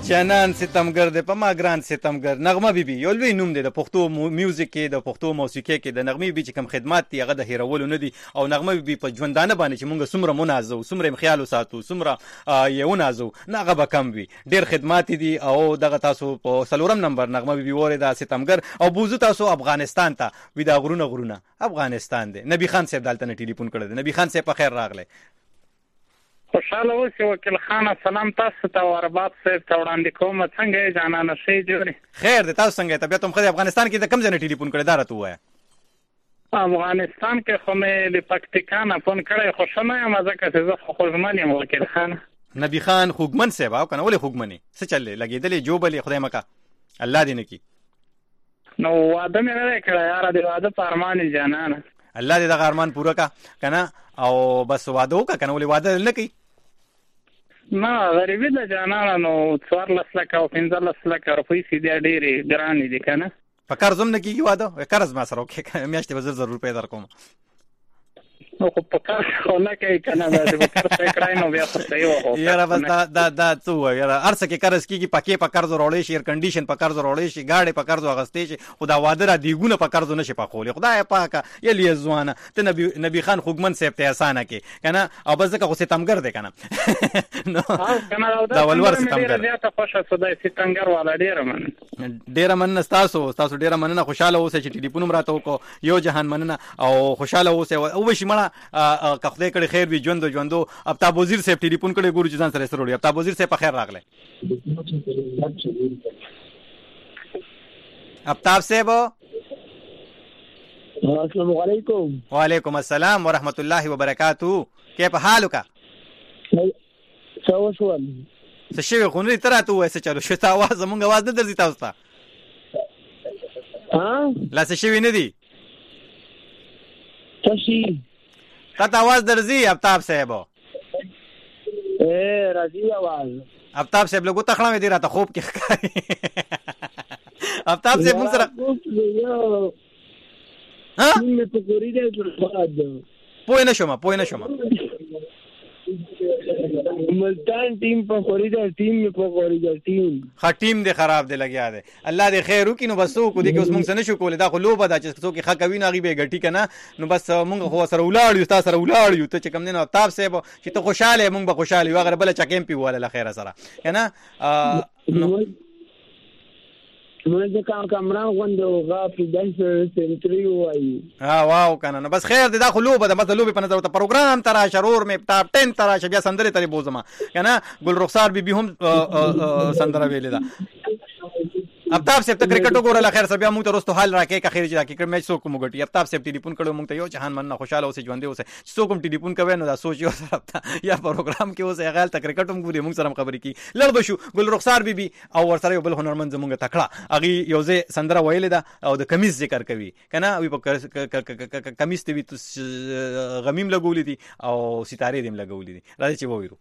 جانان ستمګر د پما ګران ستمګر نغمه بیبي یو لوی نوم دی د پښتو میوزیک کې د پښتو موسیقي کې د نغمه بیبي چې کوم خدمات دی هغه د هیرولو نه دي او نغمه بیبي په ژوندانه باندې چې مونږ سمره منازو سمره خیال وساتو سمره یو نازو نغه به کم وي ډیر خدمات دي او دغه تاسو په سلورم نمبر نغمه بیبي وره د ستمګر او بوزو تاسو افغانستان ته وی دا غرونه غرونه افغانستان دی نبی خان صاحب دالته ټلیفون کړی دی نبی خان صاحب په خیر راغله خوشاله اوسې وکیل خان سلام تاسو ته ورباب صاحب ته وړاندې کوم څنګه جانانه شي جوړي خیر د تاسو څنګه طبيعت هم خدای افغانستان کې د کم ځای ټلیفون کړی دا راته وایي افغانستان کې خو مې د پکتیکا نه فون کړی خو شمه یم ځکه چې زه خوږمن یم وکیل خان نبی خان خوږمن صاحب او کنه ولې خوږمنې څه چلې لګېدلې جوبلې خدای مکا الله دې نکي نو واده مې نه کړی یار دې واده په ارمان جانانه الله دې د ارمان پوره کا کنه او بس واده وکړه کنه ولې واده نه کوي نه غریبي د جانانه نو څوارلس لکه او پنځلس لکه روپۍ سیدې ډېرې ګرانې دي که نه په قرض هم نه کېږي واده قرض ما سره وکړې میاشتې به زر زر روپۍ در کوم نو خو په قرض خو نه کوي که نه داسې به قرض یې کړی نو بیا خو صحیح وه یاره بس دا دا دا څه ووایو یاره هر څه کې قرض کېږي پکې په قرض وروړی شي ایر کنډیشن په قرض وروړی شي ګاډې په قرض اخیستی شي خو دا واده را دیګونه په قرض نه شي پخولی خدای پاکه یلي ځوانه ته نبي نبي خان خوږمن صاحب ته اسانه کې که نه او بس ځکه خو ستمګر دی که نه دا ولور ستمګر زیاته خوښه شو دی ستمګر والا ډېره مننه ډېره مننه ستاسو ستاسو ډېره مننه خوشحاله اوسئ چې ټلیفون هم راته وکړو یو جهان مننه او خوشحاله اوسئ وبشي مړه که خدای کړي خیر وي ژوندو ژوندو ابتاب وزیر صاحب ټلیفون کړی ګورو چې ځان سره سره وړي ابتاب وزیر صاحب په خیر راغلی ابتاب صاحب السلام علیکم وعلیکم السلام ورحمۃ اللہ وبرکاتہ کیف حالک څه وشول څه شوي خو نه ته راته ووایه څه چلو شو ته اواز زمونږ اواز نه درځي تاسو ته لا څه شوي نه دي څه شي تا ته आवाज درځي ابتاب صاحب اے راځي आवाज ابتاب صاحب لګو تخړه مې دی راته خوب کې ښکاري ابتاب صاحب موږ سره ها مې په کوری دی پوه نه شوم پوه نه شوم ملتان ټیم په خوري دا ټیم په خوري دا ټیم ها ټیم دې خراب دی لګیا دی الله دې خیر وکړي نو بس څوک دې کې اوس موږ څه نشو کولی دا خو لوبه ده چې څوک ښه کوي نو هغې به یې ګټي که نه نو بس موږ خو سره ولاړ یو ستا سره ولاړ یو ته چې کوم دی نو ابتاب صاحب چې ته خوشحاله یې موږ به خوشحاله یو هغه بله چکیم پې وواله له خیره سره که نه نو مې ځکه کامران غوندې هغه پرېدای سنچري ووایي ها واو که نه نو بس خیر دی دا خو لوبه ده بس د لوبې په نظر ورته پروګرام ته راشه رور مې ټاپ ټین ته راشه بیا سندرې ته دې بوځم که نه ګل رخسار بیبي هم سندره ویلې ده ابتاب صاحب ته کرکټ وګورله خیر صاحب بیا موږ ته وروستو حال راکړې که خیر چې دا کرکټ میچ څوک مو ګټي ابتاب صاحب ټلیفون کړی موږ ته یو جهان مننه خوشحاله اوسئ ژوندي اوسئ چې څوک هم ټلیفون کوي نو دا سوچ یو سره یا پروګرام کې اوسئ هغه هلته کرکټ هم ګوري موږ سره هم خبرې کوي لږ به شو ګل رخسار بیبي او ورسره یو بل هنرمند زموږ تکړه هغې یو ځای سندره ویلې ده او د کمیس ذکر کوي که نه وي په کمیس ته وي غمیم لګولي دي او ستارې دې هم لګولي دي راځئ چې وویرو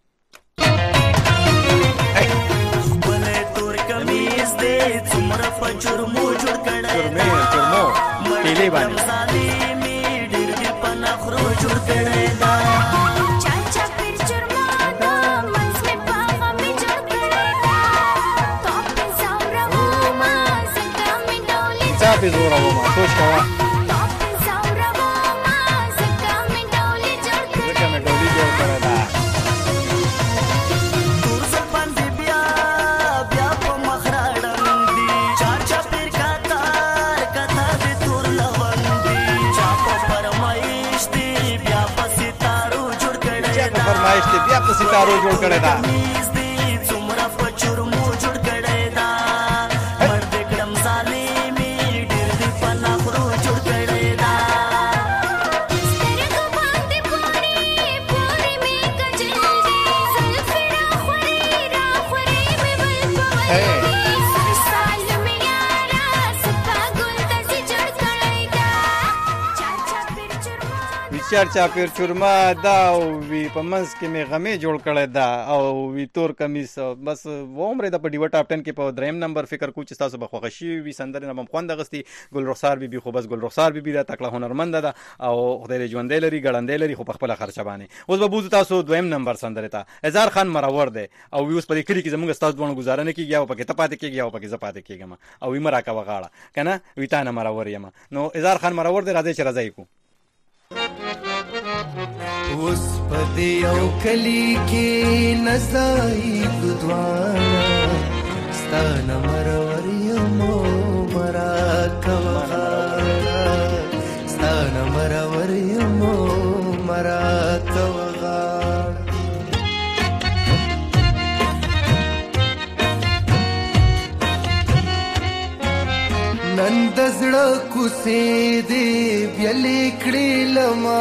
کمیز دې څومره په جرمو جوړ کړی جرمې جرمو ټیلې باندې مې ډېر دې په نخرو جوړ کړی دا چاچا پیر جرما دا منځ مې په غمې جوړ کړی دا تو پې زوروما ځکه مې ډولې چا پې زوروما سوچ کوه تو پې زوروما ځکه مې ډولې جوړ کړی ځکه مې ډولې جوړ کړی دا فرمایش ته بیا په ستارو جوړ کړی دا څومره په چرمو جوړ کړی دا مرد کړم ظالمې ډېر دې په نخرو جوړ کړی دا سترګو باندې پورې پورې مې کجل دي زلفې راخورې راخورې مې بل په ول سال مې یاره ستا ګل داسې جوړ کړی دا چاچا پیر چرما چرچا پیر چورما دا او وی په منځ کې مې غمې جوړ کړی دا او وی تور کمیس بس ومره د په ډیو ټاپ ټن کې په دریم نمبر فکر کو چې تاسو به خوښ شي وي سندره نوم خوند غستی ګل رخسار بي بي خو بس ګل رخسار بي بي دا تکړه هنرمند ده او خدای ژوندې لري ګړندې لري خو په خپل خرچه باندې اوس به بوزو تاسو دویم نمبر سندره ته هزار خان مرور ده او وی اوس په دې کلی کې زموږ استاد دوه گزاره نه کیږي او پکې ته پاتې کیږي او پکې ز پاتې کیږم او وی مرا کا وغاړه کنه وی تا نه مرور یم نو هزار خان مرور ده راځي چې راځي کو اوس پدې یو کلی کې نزای دوانا ستانه مرور یمو مرا کوغاړه ستانه مرور یمو مرا کوغاړه نن د زړه کوڅې دې بیا لیکړې لما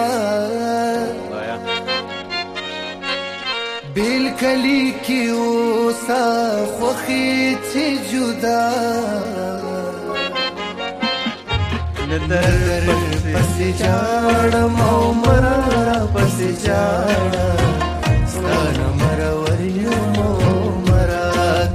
بیل کلی کی اوسا خوخی چی جدا ندر پسی جاڑم او مرا پسی جاڑم ستان مروریم او مرا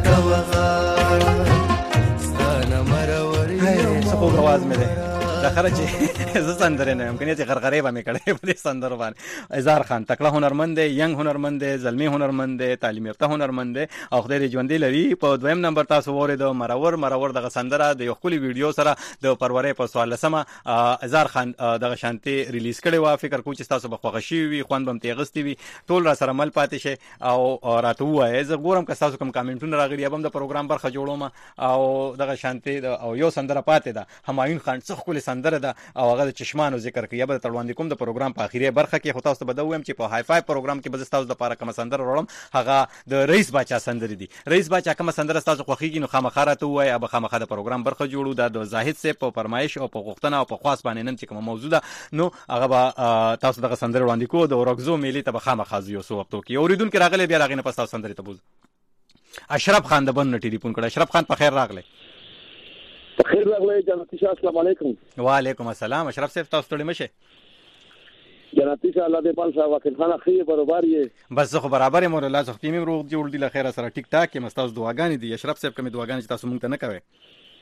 کوغاڑ ستان مروریم سخوب رواز میں دے داخله چې زه سندره نه یم کنه چې غرغره به مې کړې په دې سندره باندې هزار خان تکړه هنرمند دی ینګ هنرمند دی زلمی هنرمند دی تعلیم یافته هنرمند دی او خدای دې ژوندې لري په دویم نمبر تاسو وورید مرور مرور دغه سندره د یو خولي ویډیو سره د پرورې په سوال لسمه هزار خان دغه شانتي ریلیز کړي وا فکر کوم چې تاسو به خوښ شي وي خوند بم تیغستی وي ټول را سره مل پاتې شي او راته وایي زه ګورم که تاسو کوم کامنټونه راغلي ابم د پروګرام برخه جوړوم او دغه شانتي او یو سندره پاتې ده همایون خان څخه خولي سندره ده او هغه د چشمانو ذکر کوي به تړوندې کوم د پروګرام په اخیری برخه کې خو تاسو به دا وایم چې په های فای پروګرام کې به تاسو د لپاره کوم سندره وړم هغه د رئیس باچا سندره دي رئیس باچا کوم سندره تاسو خوښیږي نو خامخاره ته وای ابه خامخاره د پروګرام برخه جوړو د زاهد سه په فرمایش او په غوښتنه او په خاص باندې نن چې کوم موضوع ده نو هغه به تاسو دغه سندره وړاندې کوو د ورغزو میلي ته به خامخا یو سو وختو کې اوریدونکو راغلي بیا راغنه پس تاسو سندره ته بوز اشرف خان د بن ټلیفون کړ اشرف خان په خیر راغلی خیر راغلی جناب شاه السلام علیکم وعلیکم السلام اشرف صاحب تاسو ټول مشه جناب شاه الله دې پال صاحب وکیل خان خیر برابر یې بس زه خو برابر یم الله زه خپل روغ جوړ دی لخيره سره ټیک ټاک کې مستاز دعاګانې دي اشرف صاحب کوم دعاګانې تاسو مونږ ته نه کوي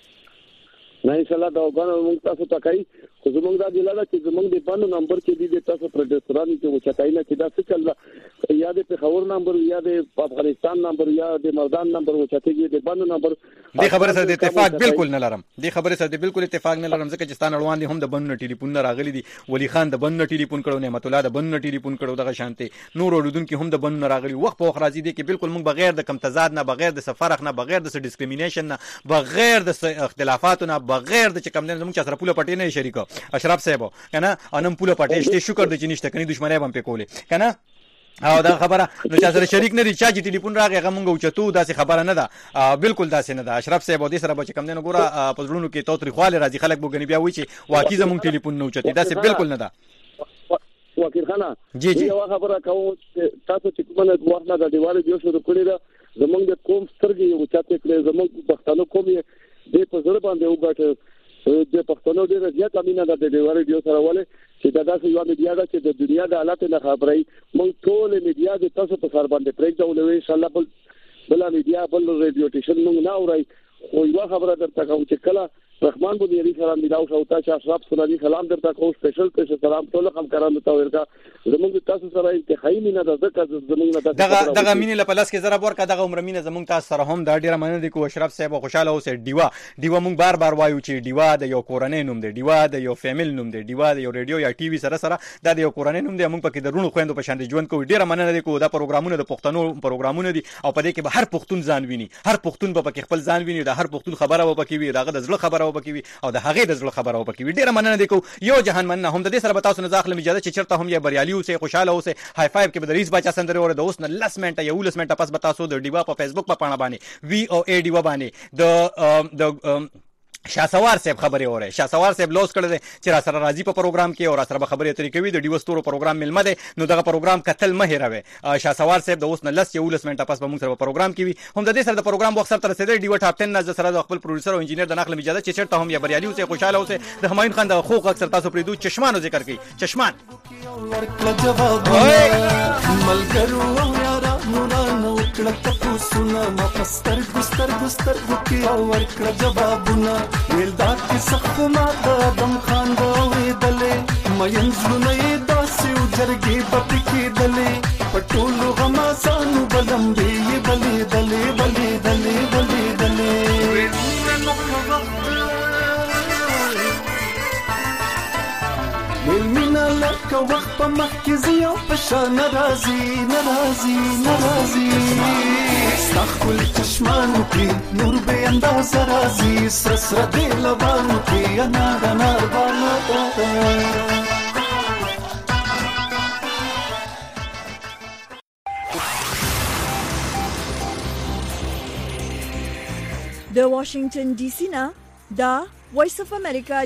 نه ان شاء الله دعاګانې مونږ تاسو ته کوي خو زمونږ دا دی لاله چې زمونږ د پانو نمبر کې دي تاسو پروډوسرانو ته وچتای نه چې دا څه چل یا د پیښور نمبر یا د افغانستان نمبر یا د مردان نمبر وچتایږي د پانو نمبر دې خبره سره د اتفاق بالکل نه لرم دې خبره سره د بالکل اتفاق نه لرم ځکه چې ستان اړوان دي هم د بن ټلیفون نه راغلي دي ولی خان د بن ټلیفون کړو نعمت الله د بن ټلیفون کړو دغه شانتي نور اوردونکو هم د بن نه راغلي وخت په وخت راځي دي کې بالکل موږ بغیر د کم تضاد نه بغیر د فرق نه بغیر د ډیسکریمینیشن نه بغیر د اختلافاتو نه بغیر د کم نه موږ سره پوله پټې نه شریکو اشرف صاحب کنه انم پوله پټې شکر د چنيشته کني دښمنۍ بم په کوله کنه او دا خبره نو چې سره شریک نه دي چې ټلیفون راغی هغه مونږ اوچتو داسې خبره نه ده بالکل داسې نه ده اشرف صاحب دې سره به کم نه ګوره په ځړونو کې توتري خواله راځي خلک بوګنی بیا وی چې واقعي زمونږ ټلیفون نه اوچتي داسې بالکل نه ده وکیل خان جی جی یو خبره کوم تاسو چې کومه وخت نه د دیوال جوړ شروع کړی دا زمونږ د قوم سترګې یو چاته کړی زمونږ پښتنو قوم دې په زړه باندې وګټه د پښتنو ډېر زیات امینه ده د دیوال جوړ سره ولې چې دا داسې یو میډیا ده چې د دنیا د حالات نه خبري موږ ټول میډیا د تاسو په سر باندې پرېږدو ان شاء الله بل بل میډیا بل ریډیو ټیشن موږ نه اوري خو یو خبره درته کوم چې کله رحمان بودی علی سلام ملاو شو تا چې اشرف سنانی سلام درته کوم سپیشل ته سلام ټول هم کارانو ته ورکا زموږ تاسو سره انتخابي مینه ده ځکه زموږ نه دغه دغه مینه لپلاس کې زره ورکا دغه عمر مینه زموږ تاسو سره هم دا ډیره مننه دي کو اشرف صاحب خوشاله اوسه دیوا دیوا موږ بار بار وایو چې دیوا د یو کورنۍ نوم دی دیوا د یو فیمل نوم دی دیوا د یو ریډیو یا ټي وي سره سره دا د یو کورنۍ نوم دی موږ پکې درونو خويندو په شان دي ژوند کوو ډیره مننه دي کو دا پروګرامونه د پښتنو پروګرامونه دي او په دې کې به هر پښتون ځان ویني هر پښتون به پکې خپل ځان ویني دا هر پښتون خبره و پکې وي داغه د زړه خبره و پکې وي او د هغه د زړه خبره و پکې وي ډیره مننه دي کو یو جهان مننه هم د دې سره به تاسو نه ځاخله اجازه چې چرته هم یې بریالي اوسه خوشاله اوسه های فایو کې به د ریس بچا سندره ور د اوس نه لس منټه یو لس منټه پس به تاسو د ډیوا په فیسبوک په پاڼه باندې وی او ای ډیوا باندې د د شاسوار صاحب خبرې اوره شاسوار صاحب لوس کړل چې را سره راځي په پروګرام کې او را سره خبرې اترې کوي د ډیو ستورو پروګرام ملمه ده نو دغه پروګرام کتل مه هېروي شاسوار صاحب د اوس نه لس یو لس منټه پس به موږ سره په پروګرام کې وي هم د دې سره د پروګرام وخت سره رسیدل ډیو ټاپ ټن نه سره د خپل پروډوسر او انجینیر د نقل اجازه چې چیرته هم یا بریالي اوسه خوشاله اوسه د همایون خان د حقوق اکثر تاسو پرې دوه چشمانو ذکر کوي چشمان ملګرو یارا نورانو کړه تاسو نه ما پستر ګستر ګستر وکي او ورکړه جوابونه ویل دا کې سخت ما د دم خان دوې دلې مې زړه یې داسې جرګي پټکی دلې پټولو غما سانو بلمبي بلې دلې بلې دلې بلې دلې ویلمینا لکه وخت په مخ کې زیو پشا ناراضي ناراضي ناراضي ستا ښکلي چشمانو کې نور بې اندازه راځي سره سره دې لبانو کې انار انار بالا د واشنگټن ډي سي نه دا وایس اف امریکا